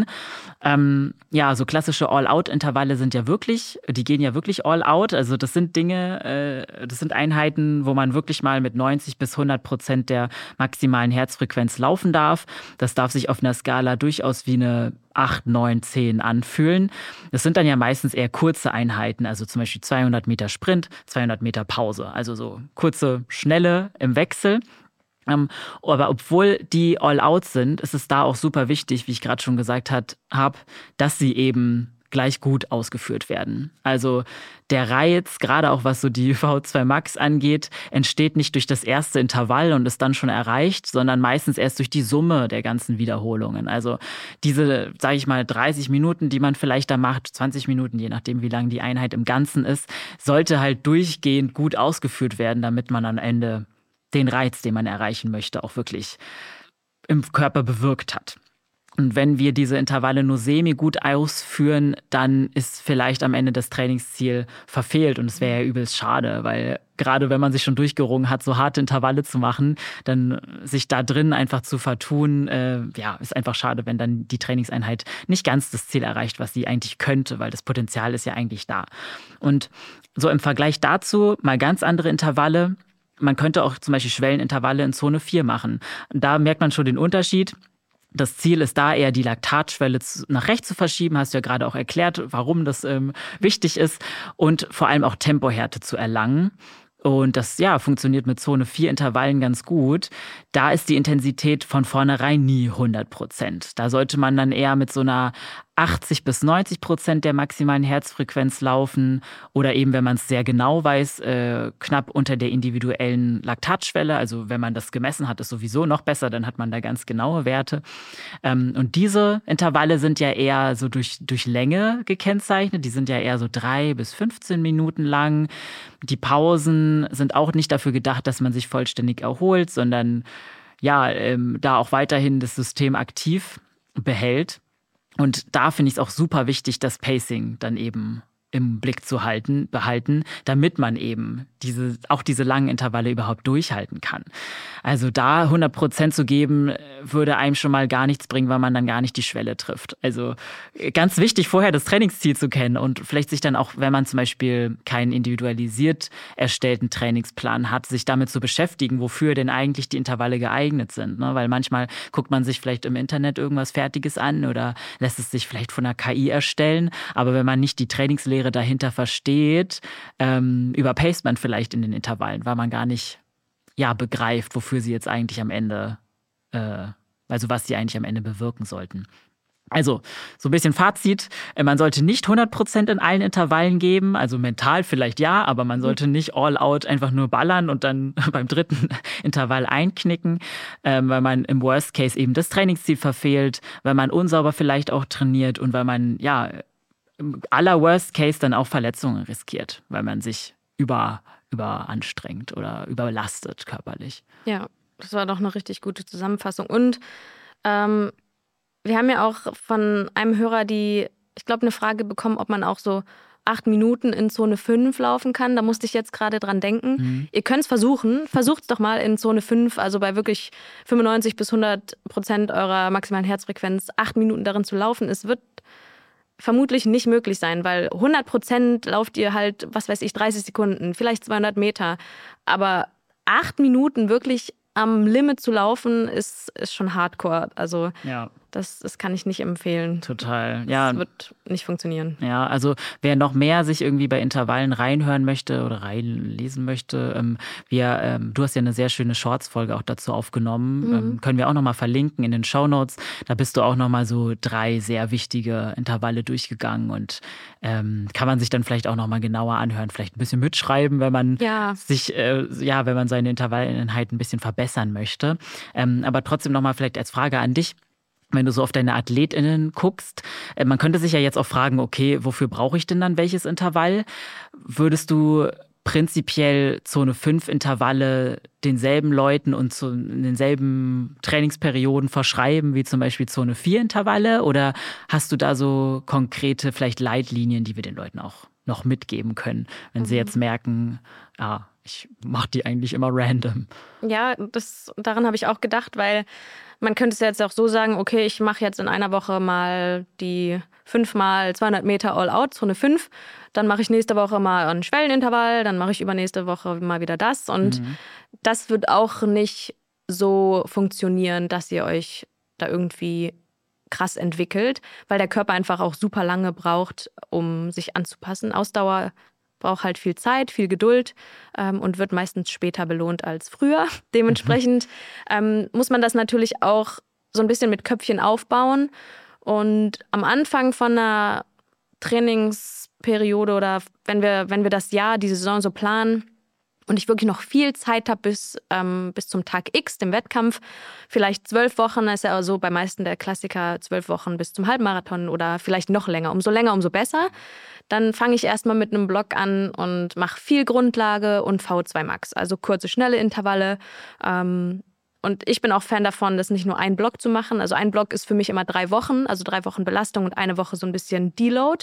So klassische All-Out-Intervalle die gehen ja wirklich all-out. Also das sind das sind Einheiten, wo man wirklich mal mit 90-100% der maximalen Herzfrequenz laufen darf. Das darf sich auf einer Skala durchaus wie eine 8, 9, 10 anfühlen. Das sind dann ja meistens eher kurze Einheiten, also zum Beispiel 200 Meter Sprint, 200 Meter Pause. Also so kurze, schnelle im Wechsel. Aber obwohl die All-Out sind, ist es da auch super wichtig, wie ich gerade schon gesagt habe, dass sie eben gleich gut ausgeführt werden. Also der Reiz, gerade auch was so die V2 Max angeht, entsteht nicht durch das erste Intervall und ist dann schon erreicht, sondern meistens erst durch die Summe der ganzen Wiederholungen. Also diese, sage ich mal, 30 Minuten, die man vielleicht da macht, 20 Minuten, je nachdem, wie lang die Einheit im Ganzen ist, sollte halt durchgehend gut ausgeführt werden, damit man am Ende den Reiz, den man erreichen möchte, auch wirklich im Körper bewirkt hat. Und wenn wir diese Intervalle nur semi-gut ausführen, dann ist vielleicht am Ende das Trainingsziel verfehlt. Und es wäre ja übelst schade, weil gerade wenn man sich schon durchgerungen hat, so harte Intervalle zu machen, dann sich da drin einfach zu vertun, ist einfach schade, wenn dann die Trainingseinheit nicht ganz das Ziel erreicht, was sie eigentlich könnte, weil das Potenzial ist ja eigentlich da. Und so im Vergleich dazu mal ganz andere Intervalle. Man könnte auch zum Beispiel Schwellenintervalle in Zone 4 machen. Da merkt man schon den Unterschied. Das Ziel ist da eher, die Laktatschwelle nach rechts zu verschieben. Hast du ja gerade auch erklärt, warum das wichtig ist. Und vor allem auch Tempohärte zu erlangen. Und das funktioniert mit Zone 4 Intervallen ganz gut. Da ist die Intensität von vornherein nie 100%. Da sollte man dann eher mit so einer 80-90% der maximalen Herzfrequenz laufen oder eben, wenn man es sehr genau weiß, knapp unter der individuellen Laktatschwelle. Also wenn man das gemessen hat, ist sowieso noch besser, dann hat man da ganz genaue Werte. Und diese Intervalle sind ja eher so durch Länge gekennzeichnet. Die sind ja eher so 3 bis 15 Minuten lang. Die Pausen sind auch nicht dafür gedacht, dass man sich vollständig erholt, sondern da auch weiterhin das System aktiv behält. Und da finde ich es auch super wichtig, das Pacing dann eben im Blick zu behalten, damit man eben diese langen Intervalle überhaupt durchhalten kann. Also da 100% zu geben, würde einem schon mal gar nichts bringen, weil man dann gar nicht die Schwelle trifft. Also ganz wichtig, vorher das Trainingsziel zu kennen und vielleicht sich dann auch, wenn man zum Beispiel keinen individualisiert erstellten Trainingsplan hat, sich damit zu beschäftigen, wofür denn eigentlich die Intervalle geeignet sind. Ne? Weil manchmal guckt man sich vielleicht im Internet irgendwas Fertiges an oder lässt es sich vielleicht von einer KI erstellen. Aber wenn man nicht die Trainingslehre dahinter versteht, überpaced man vielleicht in den Intervallen, weil man gar nicht begreift, wofür sie jetzt eigentlich am Ende, was sie eigentlich am Ende bewirken sollten. Also, so ein bisschen Fazit. Man sollte nicht 100% in allen Intervallen geben, also mental vielleicht ja, aber man sollte nicht all out einfach nur ballern und dann beim dritten Intervall einknicken, weil man im Worst Case eben das Trainingsziel verfehlt, weil man unsauber vielleicht auch trainiert und weil man im aller Worst Case dann auch Verletzungen riskiert, weil man sich überanstrengt oder überlastet körperlich. Ja, das war doch eine richtig gute Zusammenfassung. Und wir haben ja auch von einem Hörer eine Frage bekommen, ob man auch so 8 Minuten in Zone 5 laufen kann. Da musste ich jetzt gerade dran denken. Ihr könnt es versuchen. Versucht es doch mal in Zone 5, also bei wirklich 95-100% eurer maximalen Herzfrequenz, 8 Minuten darin zu laufen. Es wird vermutlich nicht möglich sein, weil 100% lauft ihr halt, 30 Sekunden, vielleicht 200 Meter. Aber 8 Minuten wirklich am Limit zu laufen, ist schon hardcore. Also Das kann ich nicht empfehlen. Total, ja. Das wird nicht funktionieren. Ja, also wer noch mehr sich irgendwie bei Intervallen reinhören möchte oder reinlesen möchte, du hast ja eine sehr schöne Shorts-Folge auch dazu aufgenommen, können wir auch nochmal verlinken in den Shownotes. Da bist du auch nochmal so 3 sehr wichtige Intervalle durchgegangen und kann man sich dann vielleicht auch nochmal genauer anhören, vielleicht ein bisschen mitschreiben, wenn man wenn man seine Intervallinhalte ein bisschen verbessern möchte. Aber trotzdem nochmal vielleicht als Frage an dich. Wenn du so auf deine AthletInnen guckst, man könnte sich ja jetzt auch fragen, okay, wofür brauche ich denn dann welches Intervall? Würdest du prinzipiell Zone 5 Intervalle denselben Leuten und in denselben Trainingsperioden verschreiben, wie zum Beispiel Zone 4 Intervalle? Oder hast du da so konkrete vielleicht Leitlinien, die wir den Leuten auch noch mitgeben können, wenn sie jetzt merken, ich mache die eigentlich immer random? Ja, daran habe ich auch gedacht, weil man könnte es jetzt auch so sagen, okay, ich mache jetzt in einer Woche mal die 5 mal 200 Meter All-Out, Zone 5. Dann mache ich nächste Woche mal ein Schwellenintervall, dann mache ich übernächste Woche mal wieder das. Und das wird auch nicht so funktionieren, dass ihr euch da irgendwie krass entwickelt, weil der Körper einfach auch super lange braucht, um sich anzupassen. Ausdauer braucht halt viel Zeit, viel Geduld und wird meistens später belohnt als früher. Dementsprechend muss man das natürlich auch so ein bisschen mit Köpfchen aufbauen. Und am Anfang von einer Trainingsperiode oder wenn wir das Jahr, die Saison so planen und ich wirklich noch viel Zeit habe bis zum Tag X, dem Wettkampf, vielleicht 12 Wochen, ist ja so bei meisten der Klassiker 12 Wochen bis zum Halbmarathon oder vielleicht noch länger. Umso länger, umso besser. Dann fange ich erstmal mit einem Block an und mache viel Grundlage und V2 Max, also kurze, schnelle Intervalle. Und ich bin auch Fan davon, das nicht nur ein Block zu machen. Also ein Block ist für mich immer 3 Wochen, also 3 Wochen Belastung und eine Woche so ein bisschen Deload,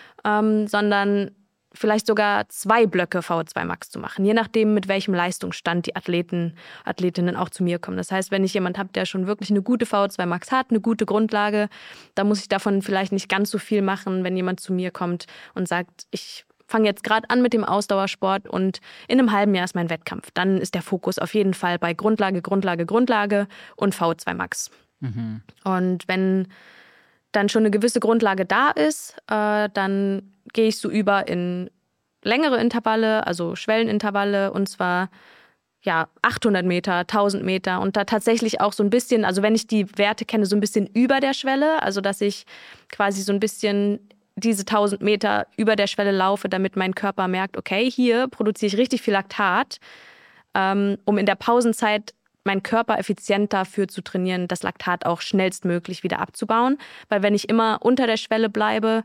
sondern vielleicht sogar 2 Blöcke V2 Max zu machen, je nachdem, mit welchem Leistungsstand die Athletinnen auch zu mir kommen. Das heißt, wenn ich jemand habe, der schon wirklich eine gute V2 Max hat, eine gute Grundlage, dann muss ich davon vielleicht nicht ganz so viel machen, wenn jemand zu mir kommt und sagt, ich fange jetzt gerade an mit dem Ausdauersport und in einem halben Jahr ist mein Wettkampf. Dann ist der Fokus auf jeden Fall bei Grundlage und V2 Max. Und wenn dann schon eine gewisse Grundlage da ist, dann gehe ich so über in längere Intervalle, also Schwellenintervalle und zwar 800 Meter, 1000 Meter und da tatsächlich auch so ein bisschen, also wenn ich die Werte kenne, so ein bisschen über der Schwelle, also dass ich quasi so ein bisschen diese 1000 Meter über der Schwelle laufe, damit mein Körper merkt, okay, hier produziere ich richtig viel Laktat, um in der Pausenzeit meinen Körper effizient dafür zu trainieren, das Laktat auch schnellstmöglich wieder abzubauen. Weil wenn ich immer unter der Schwelle bleibe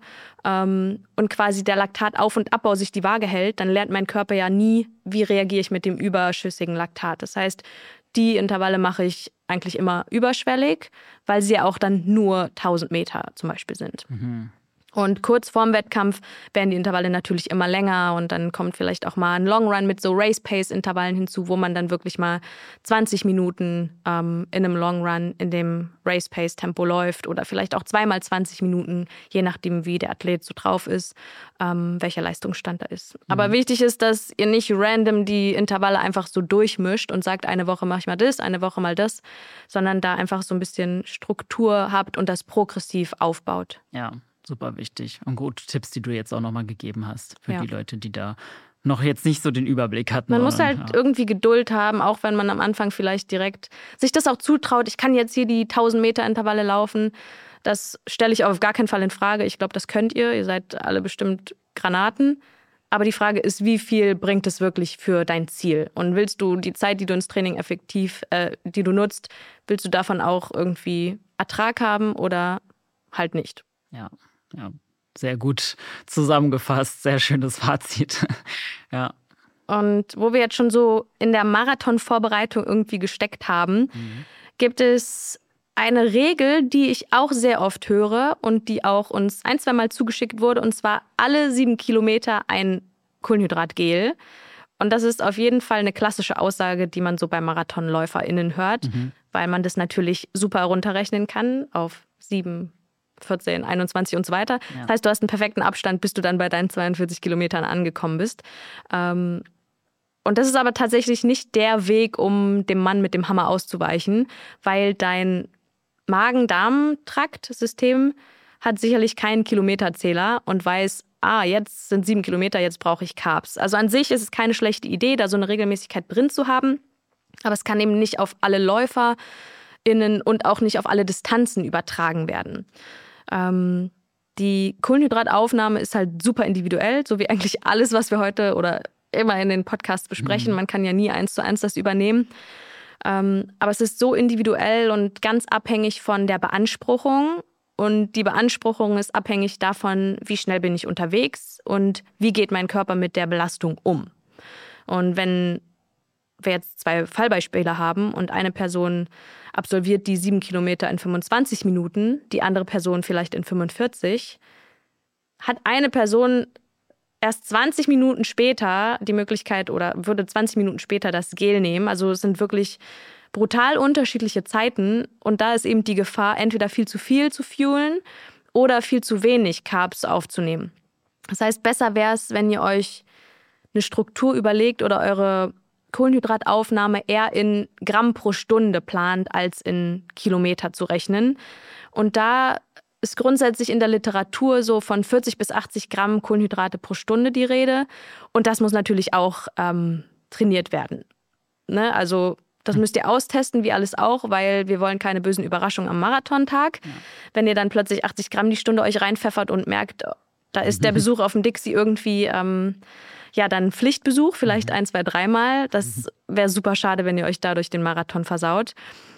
und quasi der Laktatauf- und Abbau sich die Waage hält, dann lernt mein Körper ja nie, wie reagiere ich mit dem überschüssigen Laktat. Das heißt, die Intervalle mache ich eigentlich immer überschwellig, weil sie ja auch dann nur 1000 Meter zum Beispiel sind. Und kurz vorm Wettkampf werden die Intervalle natürlich immer länger und dann kommt vielleicht auch mal ein Long Run mit so Race-Pace-Intervallen hinzu, wo man dann wirklich mal 20 Minuten in einem Long Run in dem Race-Pace-Tempo läuft oder vielleicht auch 2 mal 20 Minuten, je nachdem, wie der Athlet so drauf ist, welcher Leistungsstand da ist. Aber wichtig ist, dass ihr nicht random die Intervalle einfach so durchmischt und sagt, eine Woche mache ich mal das, eine Woche mal das, sondern da einfach so ein bisschen Struktur habt und das progressiv aufbaut. Ja. Super wichtig und gute Tipps, die du jetzt auch nochmal gegeben hast für die Leute, die da noch jetzt nicht so den Überblick hatten. Man muss halt irgendwie Geduld haben, auch wenn man am Anfang vielleicht direkt sich das auch zutraut. Ich kann jetzt hier die 1000 Meter Intervalle laufen. Das stelle ich auf gar keinen Fall in Frage. Ich glaube, das könnt ihr. Ihr seid alle bestimmt Granaten. Aber die Frage ist, wie viel bringt es wirklich für dein Ziel? Und willst du die Zeit, die du ins Training die du nutzt, willst du davon auch irgendwie Ertrag haben oder halt nicht? Ja, sehr gut zusammengefasst, sehr schönes Fazit. Ja. Und wo wir jetzt schon so in der Marathonvorbereitung irgendwie gesteckt haben, gibt es eine Regel, die ich auch sehr oft höre und die auch uns 1-2 Mal zugeschickt wurde, und zwar alle 7 Kilometer ein Kohlenhydratgel. Und das ist auf jeden Fall eine klassische Aussage, die man so bei MarathonläuferInnen hört, weil man das natürlich super runterrechnen kann auf 7, 14, 21 und so weiter. Ja. Das heißt, du hast einen perfekten Abstand, bis du dann bei deinen 42 Kilometern angekommen bist. Und das ist aber tatsächlich nicht der Weg, um dem Mann mit dem Hammer auszuweichen, weil dein Magen-Darm-Trakt-System hat sicherlich keinen Kilometerzähler und weiß, jetzt sind 7 Kilometer, jetzt brauche ich Carbs. Also an sich ist es keine schlechte Idee, da so eine Regelmäßigkeit drin zu haben. Aber es kann eben nicht auf alle LäuferInnen und auch nicht auf alle Distanzen übertragen werden. Die Kohlenhydrataufnahme ist halt super individuell, so wie eigentlich alles, was wir heute oder immer in den Podcasts besprechen. Man kann ja nie 1:1 das übernehmen. Aber es ist so individuell und ganz abhängig von der Beanspruchung. Und die Beanspruchung ist abhängig davon, wie schnell bin ich unterwegs und wie geht mein Körper mit der Belastung um. Und wenn wir jetzt 2 Fallbeispiele haben und eine Person absolviert die 7 Kilometer in 25 Minuten, die andere Person vielleicht in 45, hat eine Person erst 20 Minuten später die Möglichkeit oder würde 20 Minuten später das Gel nehmen. Also es sind wirklich brutal unterschiedliche Zeiten und da ist eben die Gefahr, entweder viel zu fuelen oder viel zu wenig Carbs aufzunehmen. Das heißt, besser wäre es, wenn ihr euch eine Struktur überlegt oder eure Kohlenhydrataufnahme eher in Gramm pro Stunde plant, als in Kilometer zu rechnen. Und da ist grundsätzlich in der Literatur so von 40 bis 80 Gramm Kohlenhydrate pro Stunde die Rede. Und das muss natürlich auch trainiert werden. Ne? Also das müsst ihr austesten, wie alles auch, weil wir wollen keine bösen Überraschungen am Marathontag. Ja. Wenn ihr dann plötzlich 80 Gramm die Stunde euch reinpfeffert und merkt, da ist der Besuch auf dem Dixie irgendwie dann Pflichtbesuch, vielleicht 1, 2, 3 Mal. Das wäre super schade, wenn ihr euch dadurch den Marathon versaut.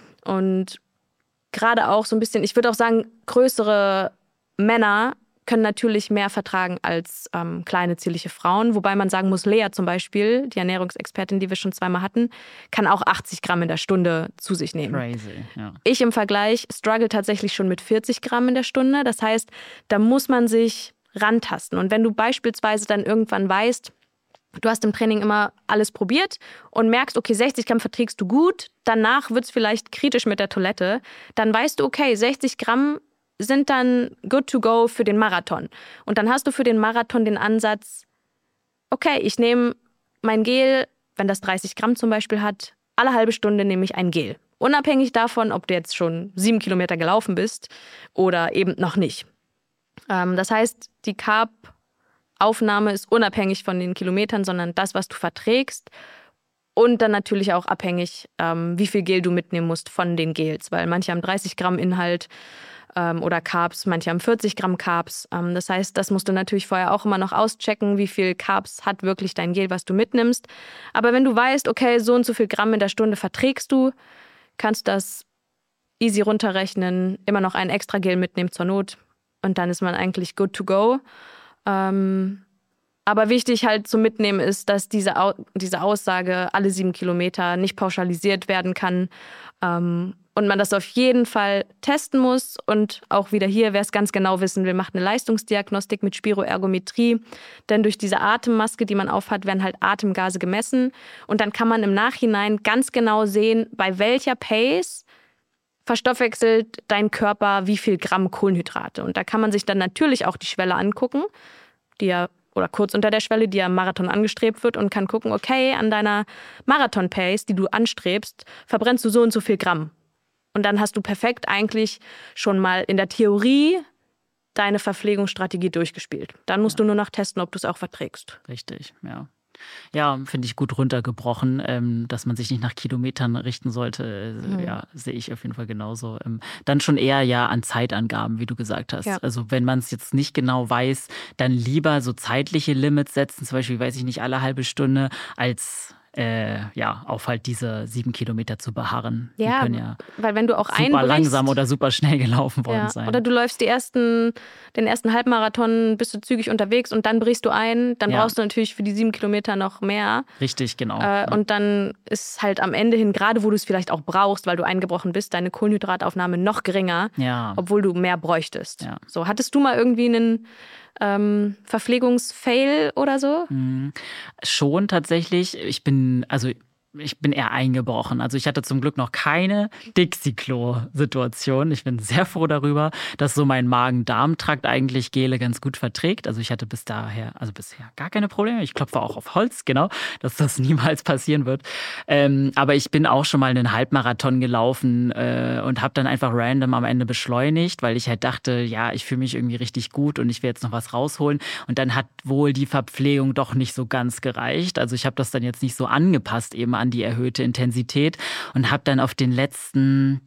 Und gerade auch so ein bisschen, ich würde auch sagen, größere Männer können natürlich mehr vertragen als kleine, zierliche Frauen. Wobei man sagen muss, Lea zum Beispiel, die Ernährungsexpertin, die wir schon 2-mal hatten, kann auch 80 Gramm in der Stunde zu sich nehmen. Crazy, ja. Ich im Vergleich struggle tatsächlich schon mit 40 Gramm in der Stunde. Das heißt, da muss man sich rantasten. Und wenn du beispielsweise dann irgendwann weißt, du hast im Training immer alles probiert und merkst, okay, 60 Gramm verträgst du gut, danach wird es vielleicht kritisch mit der Toilette, dann weißt du, okay, 60 Gramm sind dann good to go für den Marathon. Und dann hast du für den Marathon den Ansatz, okay, ich nehme mein Gel, wenn das 30 Gramm zum Beispiel hat, alle halbe Stunde nehme ich ein Gel. Unabhängig davon, ob du jetzt schon 7 Kilometer gelaufen bist oder eben noch nicht. Das heißt, die Carb-Aufnahme ist unabhängig von den Kilometern, sondern das, was du verträgst. Und dann natürlich auch abhängig, wie viel Gel du mitnehmen musst von den Gels. Weil manche haben 30 Gramm Inhalt oder Carbs, manche haben 40 Gramm Carbs. Das heißt, das musst du natürlich vorher auch immer noch auschecken, wie viel Carbs hat wirklich dein Gel, was du mitnimmst. Aber wenn du weißt, okay, so und so viel Gramm in der Stunde verträgst du, kannst du das easy runterrechnen, immer noch ein extra Gel mitnehmen zur Not. Und dann ist man eigentlich good to go. Aber wichtig halt zu mitnehmen ist, dass diese Aussage, alle 7 Kilometer, nicht pauschalisiert werden kann. Und man das auf jeden Fall testen muss. Und auch wieder hier, wer es ganz genau wissen will, macht eine Leistungsdiagnostik mit Spiroergometrie. Denn durch diese Atemmaske, die man aufhat, werden halt Atemgase gemessen. Und dann kann man im Nachhinein ganz genau sehen, bei welcher Pace verstoffwechselt dein Körper wie viel Gramm Kohlenhydrate. Und da kann man sich dann natürlich auch die Schwelle angucken, oder kurz unter der Schwelle, die ja im Marathon angestrebt wird, und kann gucken, okay, an deiner Marathon-Pace, die du anstrebst, verbrennst du so und so viel Gramm. Und dann hast du perfekt eigentlich schon mal in der Theorie deine Verpflegungsstrategie durchgespielt. Dann musst du nur noch testen, ob du es auch verträgst. Richtig, ja. Ja, finde ich gut runtergebrochen, dass man sich nicht nach Kilometern richten sollte. Ja, sehe ich auf jeden Fall genauso. Dann schon eher ja an Zeitangaben, wie du gesagt hast. Ja. Also wenn man es jetzt nicht genau weiß, dann lieber so zeitliche Limits setzen, zum Beispiel, weiß ich nicht, alle halbe Stunde, als auf halt diese 7 Kilometer zu beharren. Ja, die können weil wenn du auch super langsam oder super schnell gelaufen worden sein. Oder du läufst den ersten Halbmarathon, bist du zügig unterwegs und dann brichst du ein. Dann brauchst du natürlich für die 7 Kilometer noch mehr. Richtig, genau. Und dann ist halt am Ende hin, gerade wo du es vielleicht auch brauchst, weil du eingebrochen bist, deine Kohlenhydrataufnahme noch geringer, obwohl du mehr bräuchtest. Ja. So, hattest du mal irgendwie einen Verpflegungsfail oder so? Schon tatsächlich. ich bin eher eingebrochen. Also ich hatte zum Glück noch keine Dixie-Klo-Situation. Ich bin sehr froh darüber, dass so mein Magen-Darm-Trakt eigentlich Gele ganz gut verträgt. Also ich hatte bisher gar keine Probleme. Ich klopfe auch auf Holz, genau, dass das niemals passieren wird. Aber ich bin auch schon mal einen Halbmarathon gelaufen und habe dann einfach random am Ende beschleunigt, weil ich halt dachte, ja, ich fühle mich irgendwie richtig gut und ich will jetzt noch was rausholen. Und dann hat wohl die Verpflegung doch nicht so ganz gereicht. Also ich habe das dann jetzt nicht so angepasst eben an die erhöhte Intensität und habe dann auf den letzten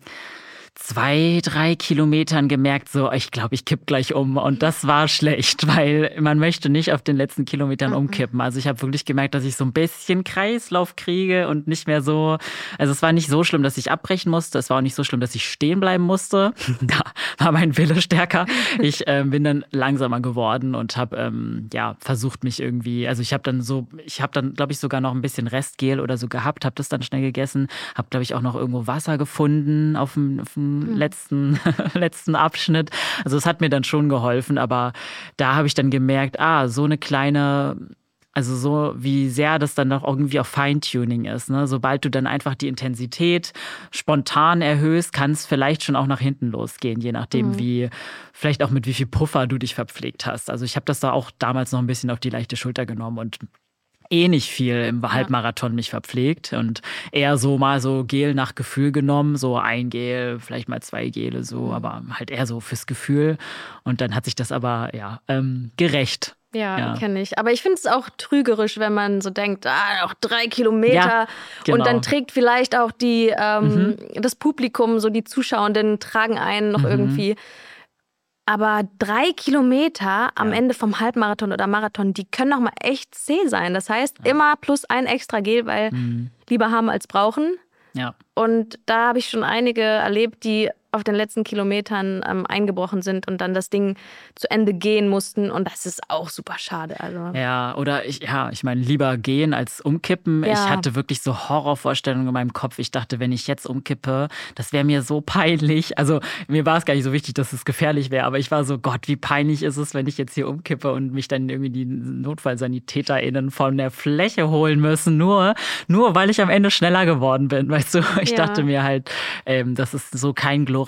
2-3 Kilometern gemerkt, so, ich glaube, ich kipp gleich um. Und das war schlecht, weil man möchte nicht auf den letzten Kilometern umkippen. Also ich habe wirklich gemerkt, dass ich so ein bisschen Kreislauf kriege und nicht mehr so, also es war nicht so schlimm, dass ich abbrechen musste. Es war auch nicht so schlimm, dass ich stehen bleiben musste. Da war mein Wille stärker. Ich bin dann langsamer geworden und habe versucht mich irgendwie, also ich habe dann, glaube ich, sogar noch ein bisschen Restgel oder so gehabt, habe das dann schnell gegessen, habe, glaube ich, auch noch irgendwo Wasser gefunden auf dem letzten Abschnitt. Also es hat mir dann schon geholfen, aber da habe ich dann gemerkt, so eine kleine, also so wie sehr das dann noch irgendwie auf Feintuning ist. Ne? Sobald du dann einfach die Intensität spontan erhöhst, kann es vielleicht schon auch nach hinten losgehen, je nachdem vielleicht auch mit wie viel Puffer du dich verpflegt hast. Also ich habe das da auch damals noch ein bisschen auf die leichte Schulter genommen und nicht viel im Halbmarathon mich verpflegt und eher so mal so Gel nach Gefühl genommen, so ein Gel, vielleicht mal 2 Gele so, aber halt eher so fürs Gefühl und dann hat sich das aber gerecht. Ja, kenne ich. Aber ich finde es auch trügerisch, wenn man so denkt, noch 3 Kilometer. Ja, genau. Und dann trägt vielleicht auch das Publikum, so die Zuschauenden tragen einen noch irgendwie. Aber 3 Kilometer am Ende vom Halbmarathon oder Marathon, die können auch mal echt zäh sein. Das heißt, immer plus ein extra Gel, weil lieber haben als brauchen. Ja. Und da habe ich schon einige erlebt, die auf den letzten Kilometern eingebrochen sind und dann das Ding zu Ende gehen mussten. Und das ist auch super schade. Also. Ja, oder ich meine, lieber gehen als umkippen. Ja. Ich hatte wirklich so Horrorvorstellungen in meinem Kopf. Ich dachte, wenn ich jetzt umkippe, das wäre mir so peinlich. Also mir war es gar nicht so wichtig, dass es gefährlich wäre. Aber ich war so, Gott, wie peinlich ist es, wenn ich jetzt hier umkippe und mich dann irgendwie die NotfallsanitäterInnen von der Fläche holen müssen. Nur weil ich am Ende schneller geworden bin. Weißt du, ich dachte mir halt, das ist so kein glorreicher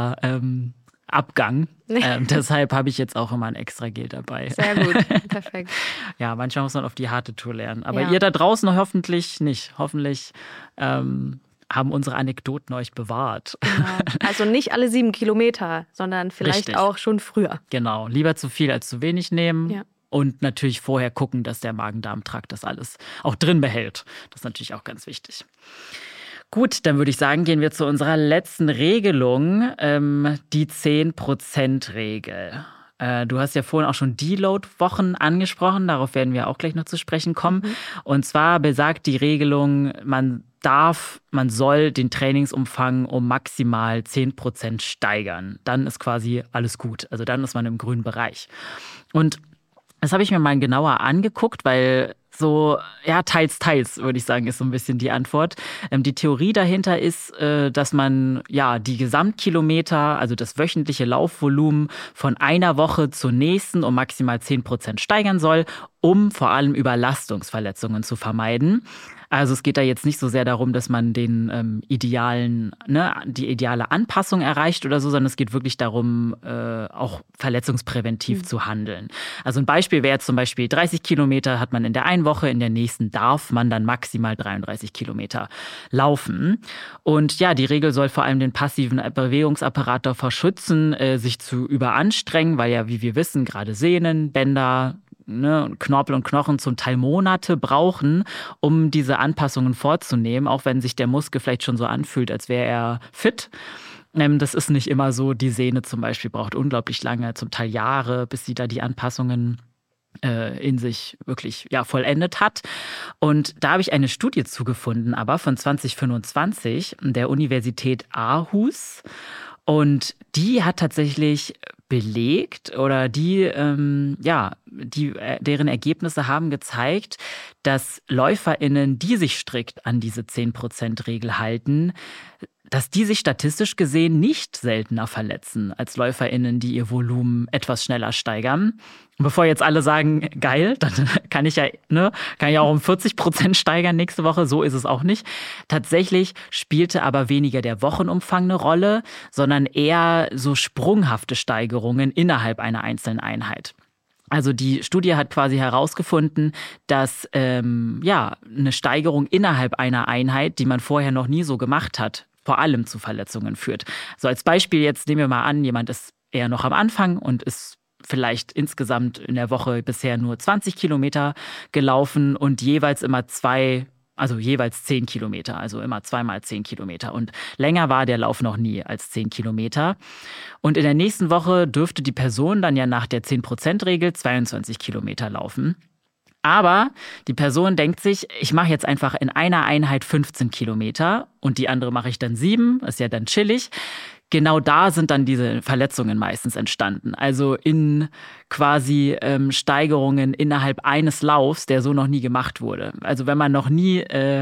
Abgang. Deshalb habe ich jetzt auch immer ein extra Gel dabei. Sehr gut, perfekt. Ja, manchmal muss man auf die harte Tour lernen. Aber ihr da draußen hoffentlich nicht. Hoffentlich haben unsere Anekdoten euch bewahrt. Genau. Also nicht alle 7 Kilometer, sondern vielleicht auch schon früher. Genau, lieber zu viel als zu wenig nehmen. Ja. Und natürlich vorher gucken, dass der Magen-Darm-Trakt das alles auch drin behält. Das ist natürlich auch ganz wichtig. Gut, dann würde ich sagen, gehen wir zu unserer letzten Regelung, die 10%-Regel. Du hast ja vorhin auch schon Deload-Wochen angesprochen, darauf werden wir auch gleich noch zu sprechen kommen. Und zwar besagt die Regelung, man soll den Trainingsumfang um maximal 10% steigern. Dann ist quasi alles gut. Also dann ist man im grünen Bereich. Und das habe ich mir mal genauer angeguckt, weil so, teils, würde ich sagen, ist so ein bisschen die Antwort. Die Theorie dahinter ist, dass man die Gesamtkilometer, also das wöchentliche Laufvolumen von einer Woche zur nächsten um maximal 10% steigern soll, um vor allem Überlastungsverletzungen zu vermeiden. Also es geht da jetzt nicht so sehr darum, dass man den die ideale Anpassung erreicht oder so, sondern es geht wirklich darum, auch verletzungspräventiv zu handeln. Also ein Beispiel wäre jetzt zum Beispiel 30 Kilometer hat man in der einen Woche, in der nächsten darf man dann maximal 33 Kilometer laufen. Und die Regel soll vor allem den passiven Bewegungsapparat davor schützen, sich zu überanstrengen, weil wie wir wissen, gerade Sehnen, Bänder, Knorpel und Knochen zum Teil Monate brauchen, um diese Anpassungen vorzunehmen, auch wenn sich der Muskel vielleicht schon so anfühlt, als wäre er fit. Das ist nicht immer so. Die Sehne zum Beispiel braucht unglaublich lange, zum Teil Jahre, bis sie da die Anpassungen in sich wirklich vollendet hat. Und da habe ich eine Studie zugefunden, aber von 2025 der Universität Aarhus. Und die hat tatsächlich belegt oder deren Ergebnisse haben gezeigt, dass LäuferInnen, die sich strikt an diese 10%-Regel halten, dass die sich statistisch gesehen nicht seltener verletzen als LäuferInnen, die ihr Volumen etwas schneller steigern. Und bevor jetzt alle sagen, geil, dann kann ich ja auch um 40% steigern nächste Woche. So ist es auch nicht. Tatsächlich spielte aber weniger der Wochenumfang eine Rolle, sondern eher so sprunghafte Steigerungen innerhalb einer einzelnen Einheit. Also die Studie hat quasi herausgefunden, dass eine Steigerung innerhalb einer Einheit, die man vorher noch nie so gemacht hat, vor allem zu Verletzungen führt. So als Beispiel jetzt nehmen wir mal an, jemand ist eher noch am Anfang und ist vielleicht insgesamt in der Woche bisher nur 20 Kilometer gelaufen und jeweils 10 Kilometer, also immer 2x10 Kilometer. Und länger war der Lauf noch nie als 10 Kilometer. Und in der nächsten Woche dürfte die Person dann ja nach der 10%-Regel 22 Kilometer laufen. Aber die Person denkt sich, ich mache jetzt einfach in einer Einheit 15 Kilometer und die andere mache ich dann 7, ist ja dann chillig. Genau da sind dann diese Verletzungen meistens entstanden. Also in quasi Steigerungen innerhalb eines Laufs, der so noch nie gemacht wurde. Also wenn man noch nie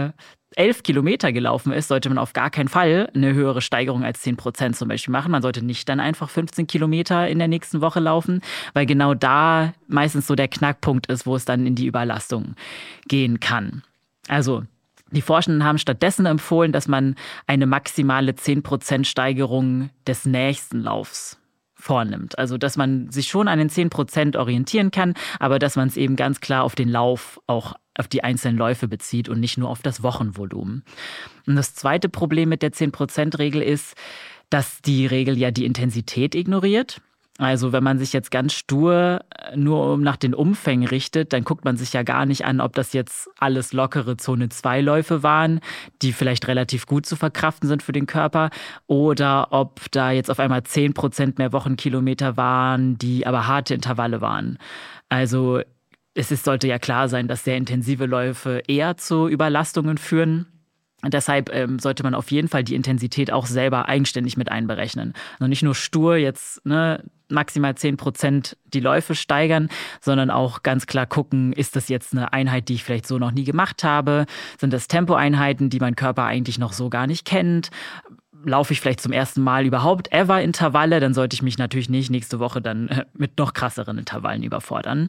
11 Kilometer gelaufen ist, sollte man auf gar keinen Fall eine höhere Steigerung als 10% zum Beispiel machen. Man sollte nicht dann einfach 15 Kilometer in der nächsten Woche laufen, weil genau da meistens so der Knackpunkt ist, wo es dann in die Überlastung gehen kann. Also die Forschenden haben stattdessen empfohlen, dass man eine maximale 10% Steigerung des nächsten Laufs vornimmt. Also dass man sich schon an den 10% orientieren kann, aber dass man es eben ganz klar auf den Lauf, auch auf die einzelnen Läufe bezieht und nicht nur auf das Wochenvolumen. Und das zweite Problem mit der 10%-Regel ist, dass die Regel ja die Intensität ignoriert. Also wenn man sich jetzt ganz stur nur nach den Umfängen richtet, dann guckt man sich ja gar nicht an, ob das jetzt alles lockere Zone-2-Läufe waren, die vielleicht relativ gut zu verkraften sind für den Körper, oder ob da jetzt auf einmal 10% mehr Wochenkilometer waren, die aber harte Intervalle waren. Also sollte ja klar sein, dass sehr intensive Läufe eher zu Überlastungen führen. Deshalb sollte man auf jeden Fall die Intensität auch selber eigenständig mit einberechnen. Also nicht nur stur jetzt maximal 10% die Läufe steigern, sondern auch ganz klar gucken, ist das jetzt eine Einheit, die ich vielleicht so noch nie gemacht habe? Sind das Tempoeinheiten, die mein Körper eigentlich noch so gar nicht kennt? Laufe ich vielleicht zum ersten Mal überhaupt ever Intervalle, dann sollte ich mich natürlich nicht nächste Woche dann mit noch krasseren Intervallen überfordern.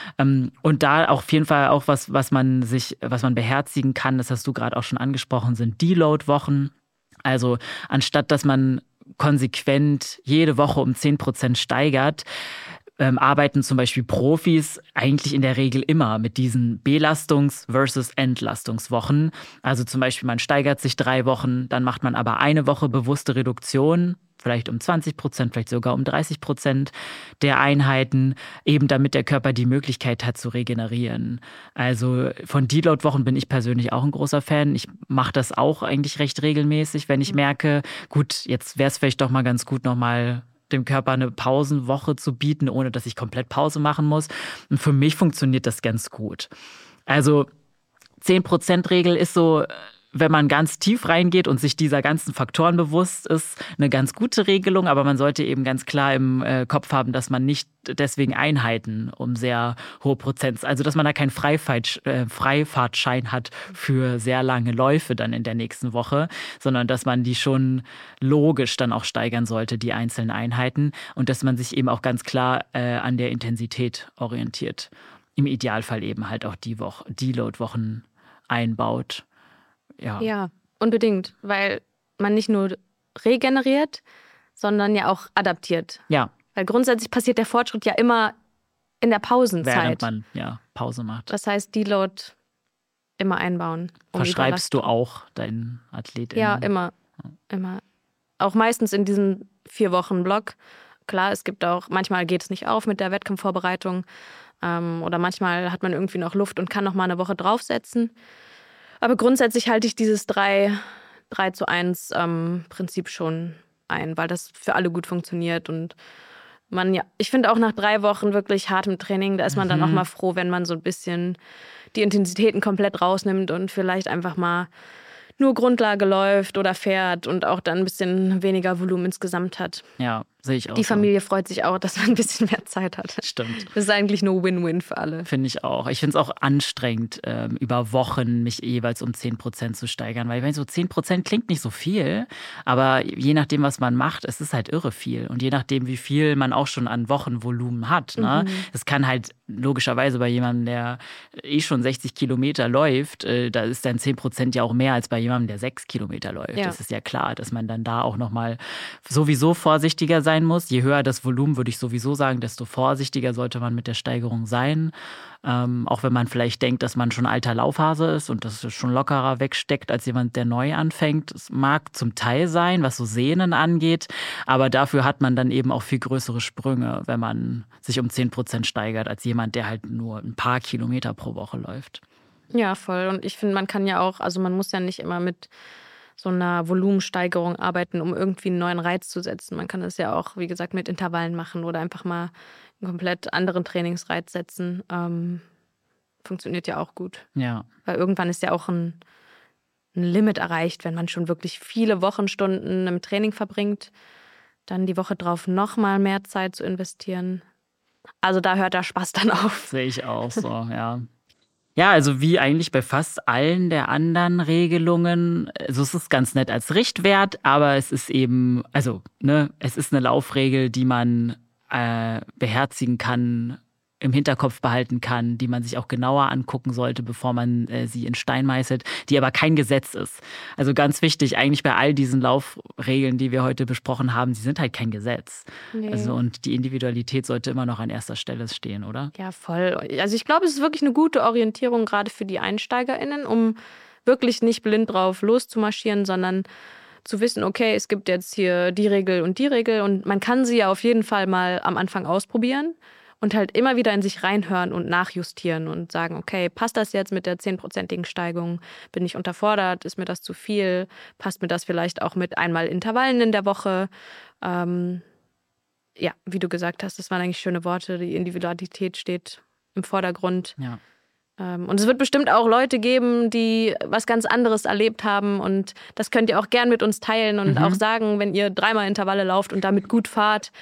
Und da auch auf jeden Fall auch was man beherzigen kann, das hast du gerade auch schon angesprochen, sind Deload-Wochen. Also anstatt, dass man konsequent jede Woche um 10% steigert, arbeiten zum Beispiel Profis eigentlich in der Regel immer mit diesen Belastungs- versus Entlastungswochen. Also zum Beispiel, man steigert sich 3 Wochen, dann macht man aber eine Woche bewusste Reduktion, vielleicht um 20%, vielleicht sogar um 30% der Einheiten, eben damit der Körper die Möglichkeit hat zu regenerieren. Also von Deload-Wochen bin ich persönlich auch ein großer Fan. Ich mache das auch eigentlich recht regelmäßig, wenn ich merke, gut, jetzt wäre es vielleicht doch mal ganz gut, nochmal dem Körper eine Pausenwoche zu bieten, ohne dass ich komplett Pause machen muss. Und für mich funktioniert das ganz gut. Also 10%-Regel ist so, wenn man ganz tief reingeht und sich dieser ganzen Faktoren bewusst ist, eine ganz gute Regelung, aber man sollte eben ganz klar im Kopf haben, dass man nicht deswegen Einheiten um sehr hohe Prozent, also dass man da keinen Freifahrtschein hat für sehr lange Läufe dann in der nächsten Woche, sondern dass man die schon logisch dann auch steigern sollte, die einzelnen Einheiten, und dass man sich eben auch ganz klar an der Intensität orientiert. Im Idealfall eben halt auch die Deload-Wochen einbaut. Ja, unbedingt, weil man nicht nur regeneriert, sondern ja auch adaptiert. Ja. Weil grundsätzlich passiert der Fortschritt ja immer in der Pausenzeit. Während man Pause macht. Das heißt, Deload immer einbauen. Verschreibst du auch deinen AthletInnen? Ja, immer. Auch meistens in diesem 4-Wochen-Block. Klar, es gibt auch, manchmal geht es nicht auf mit der Wettkampfvorbereitung. Oder manchmal hat man irgendwie noch Luft und kann noch mal eine Woche draufsetzen. Aber grundsätzlich halte ich dieses 3:1 Prinzip schon ein, weil das für alle gut funktioniert. Und ich finde auch nach 3 Wochen wirklich hartem Training, da ist man dann auch mal froh, wenn man so ein bisschen die Intensitäten komplett rausnimmt und vielleicht einfach mal nur Grundlage läuft oder fährt und auch dann ein bisschen weniger Volumen insgesamt hat. Ja, sehe ich auch. Die Familie freut sich auch, dass man ein bisschen mehr Zeit hat. Stimmt. Das ist eigentlich nur Win-Win für alle. Finde ich auch. Ich finde es auch anstrengend, über Wochen mich jeweils um 10% zu steigern. Weil ich meine, so 10% klingt nicht so viel, aber je nachdem, was man macht, es ist halt irre viel. Und je nachdem, wie viel man auch schon an Wochenvolumen hat. Ne? Das kann halt logischerweise bei jemandem, der schon 60 Kilometer läuft, da ist dann 10% ja auch mehr als bei jemandem, der 6 Kilometer läuft. Ja. Das ist ja klar, dass man dann da auch nochmal sowieso vorsichtiger sein muss. Je höher das Volumen, würde ich sowieso sagen, desto vorsichtiger sollte man mit der Steigerung sein. Auch wenn man vielleicht denkt, dass man schon alter Laufhase ist und das schon lockerer wegsteckt als jemand, der neu anfängt. Es mag zum Teil sein, was so Sehnen angeht, aber dafür hat man dann eben auch viel größere Sprünge, wenn man sich um 10% steigert, als jemand, der halt nur ein paar Kilometer pro Woche läuft. Ja, voll. Und ich finde, man kann ja auch, also man muss ja nicht immer mit so einer Volumensteigerung arbeiten, um irgendwie einen neuen Reiz zu setzen. Man kann das ja auch, wie gesagt, mit Intervallen machen oder einfach mal einen komplett anderen Trainingsreiz setzen. Funktioniert ja auch gut. Ja. Weil irgendwann ist ja auch ein Limit erreicht, wenn man schon wirklich viele Wochenstunden im Training verbringt, dann die Woche drauf nochmal mehr Zeit zu investieren. Also da hört der Spaß dann auf. Sehe ich auch so, ja. Ja, also wie eigentlich bei fast allen der anderen Regelungen, also es ist ganz nett als Richtwert, aber es ist eben, also es ist eine Laufregel, die man beherzigen kann, im Hinterkopf behalten kann, die man sich auch genauer angucken sollte, bevor man sie in Stein meißelt, die aber kein Gesetz ist. Also ganz wichtig, eigentlich bei all diesen Laufregeln, die wir heute besprochen haben, sie sind halt kein Gesetz. Nee. Also und die Individualität sollte immer noch an erster Stelle stehen, oder? Ja, voll. Also ich glaube, es ist wirklich eine gute Orientierung, gerade für die EinsteigerInnen, um wirklich nicht blind drauf loszumarschieren, sondern zu wissen, okay, es gibt jetzt hier die Regel und man kann sie ja auf jeden Fall mal am Anfang ausprobieren. Und halt immer wieder in sich reinhören und nachjustieren und sagen, okay, passt das jetzt mit der 10%igen Steigung? Bin ich unterfordert? Ist mir das zu viel? Passt mir das vielleicht auch mit einmal Intervallen in der Woche? Ja, wie du gesagt hast, das waren eigentlich schöne Worte. Die Individualität steht im Vordergrund. Ja. Und es wird bestimmt auch Leute geben, die was ganz anderes erlebt haben. Und das könnt ihr auch gern mit uns teilen und auch sagen, wenn ihr 3-mal Intervalle lauft und damit gut fahrt.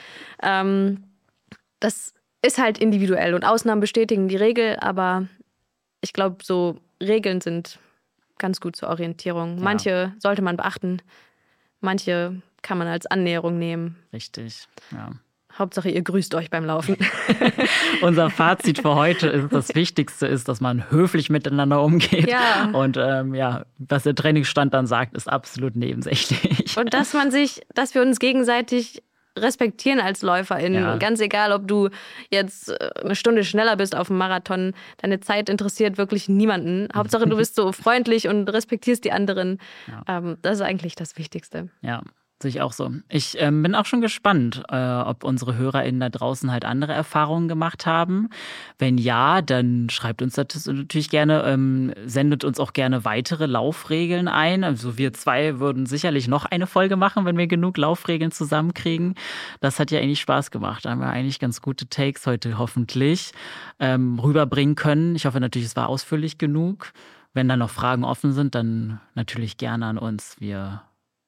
Das ist halt individuell und Ausnahmen bestätigen die Regel, aber ich glaube, so Regeln sind ganz gut zur Orientierung. Ja. Manche sollte man beachten, manche kann man als Annäherung nehmen. Richtig, ja. Hauptsache, ihr grüßt euch beim Laufen. Unser Fazit für heute ist, das Wichtigste ist, dass man höflich miteinander umgeht. Ja. Und was der Trainingsstand dann sagt, ist absolut nebensächlich. Und dass wir uns gegenseitig respektieren als LäuferInnen. Ja. Ganz egal, ob du jetzt eine Stunde schneller bist auf dem Marathon, deine Zeit interessiert wirklich niemanden. Hauptsache, du bist so freundlich und respektierst die anderen. Ja. Das ist eigentlich das Wichtigste. Ja. Sehe ich auch so. Ich bin auch schon gespannt, ob unsere HörerInnen da draußen halt andere Erfahrungen gemacht haben. Wenn ja, dann schreibt uns das natürlich gerne, sendet uns auch gerne weitere Laufregeln ein. Also wir 2 würden sicherlich noch eine Folge machen, wenn wir genug Laufregeln zusammenkriegen. Das hat ja eigentlich Spaß gemacht. Da haben wir eigentlich ganz gute Takes heute hoffentlich rüberbringen können. Ich hoffe natürlich, es war ausführlich genug. Wenn da noch Fragen offen sind, dann natürlich gerne an uns. Wir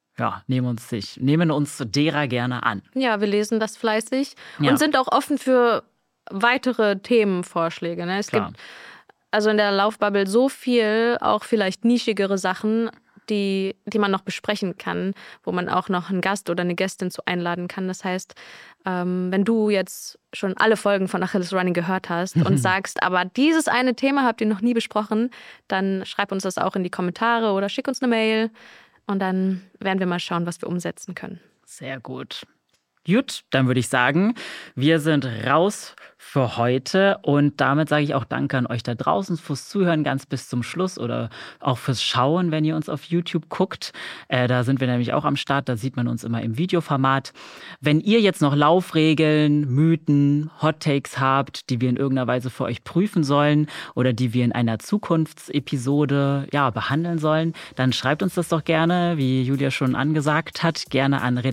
nehmen uns derer gerne an. Ja, wir lesen das fleißig und sind auch offen für weitere Themenvorschläge. Ne? Es gibt also in der Laufbubble so viel, auch vielleicht nischigere Sachen, die man noch besprechen kann, wo man auch noch einen Gast oder eine Gästin zu einladen kann. Das heißt, wenn du jetzt schon alle Folgen von Achilles Running gehört hast und sagst, aber dieses eine Thema habt ihr noch nie besprochen, dann schreib uns das auch in die Kommentare oder schick uns eine Mail. Und dann werden wir mal schauen, was wir umsetzen können. Sehr gut. Gut, dann würde ich sagen, wir sind raus für heute und damit sage ich auch Danke an euch da draußen fürs Zuhören ganz bis zum Schluss oder auch fürs Schauen, wenn ihr uns auf YouTube guckt. Da sind wir nämlich auch am Start, da sieht man uns immer im Videoformat. Wenn ihr jetzt noch Laufregeln, Mythen, Hot-Takes habt, die wir in irgendeiner Weise für euch prüfen sollen oder die wir in einer Zukunftsepisode behandeln sollen, dann schreibt uns das doch gerne, wie Julia schon angesagt hat, gerne an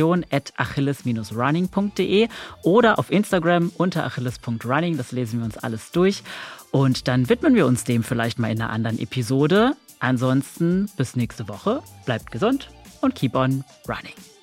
redaktion@achilles-running.de oder auf Instagram unter achilles.running. Das lesen wir uns alles durch. Und dann widmen wir uns dem vielleicht mal in einer anderen Episode. Ansonsten bis nächste Woche. Bleibt gesund und keep on running.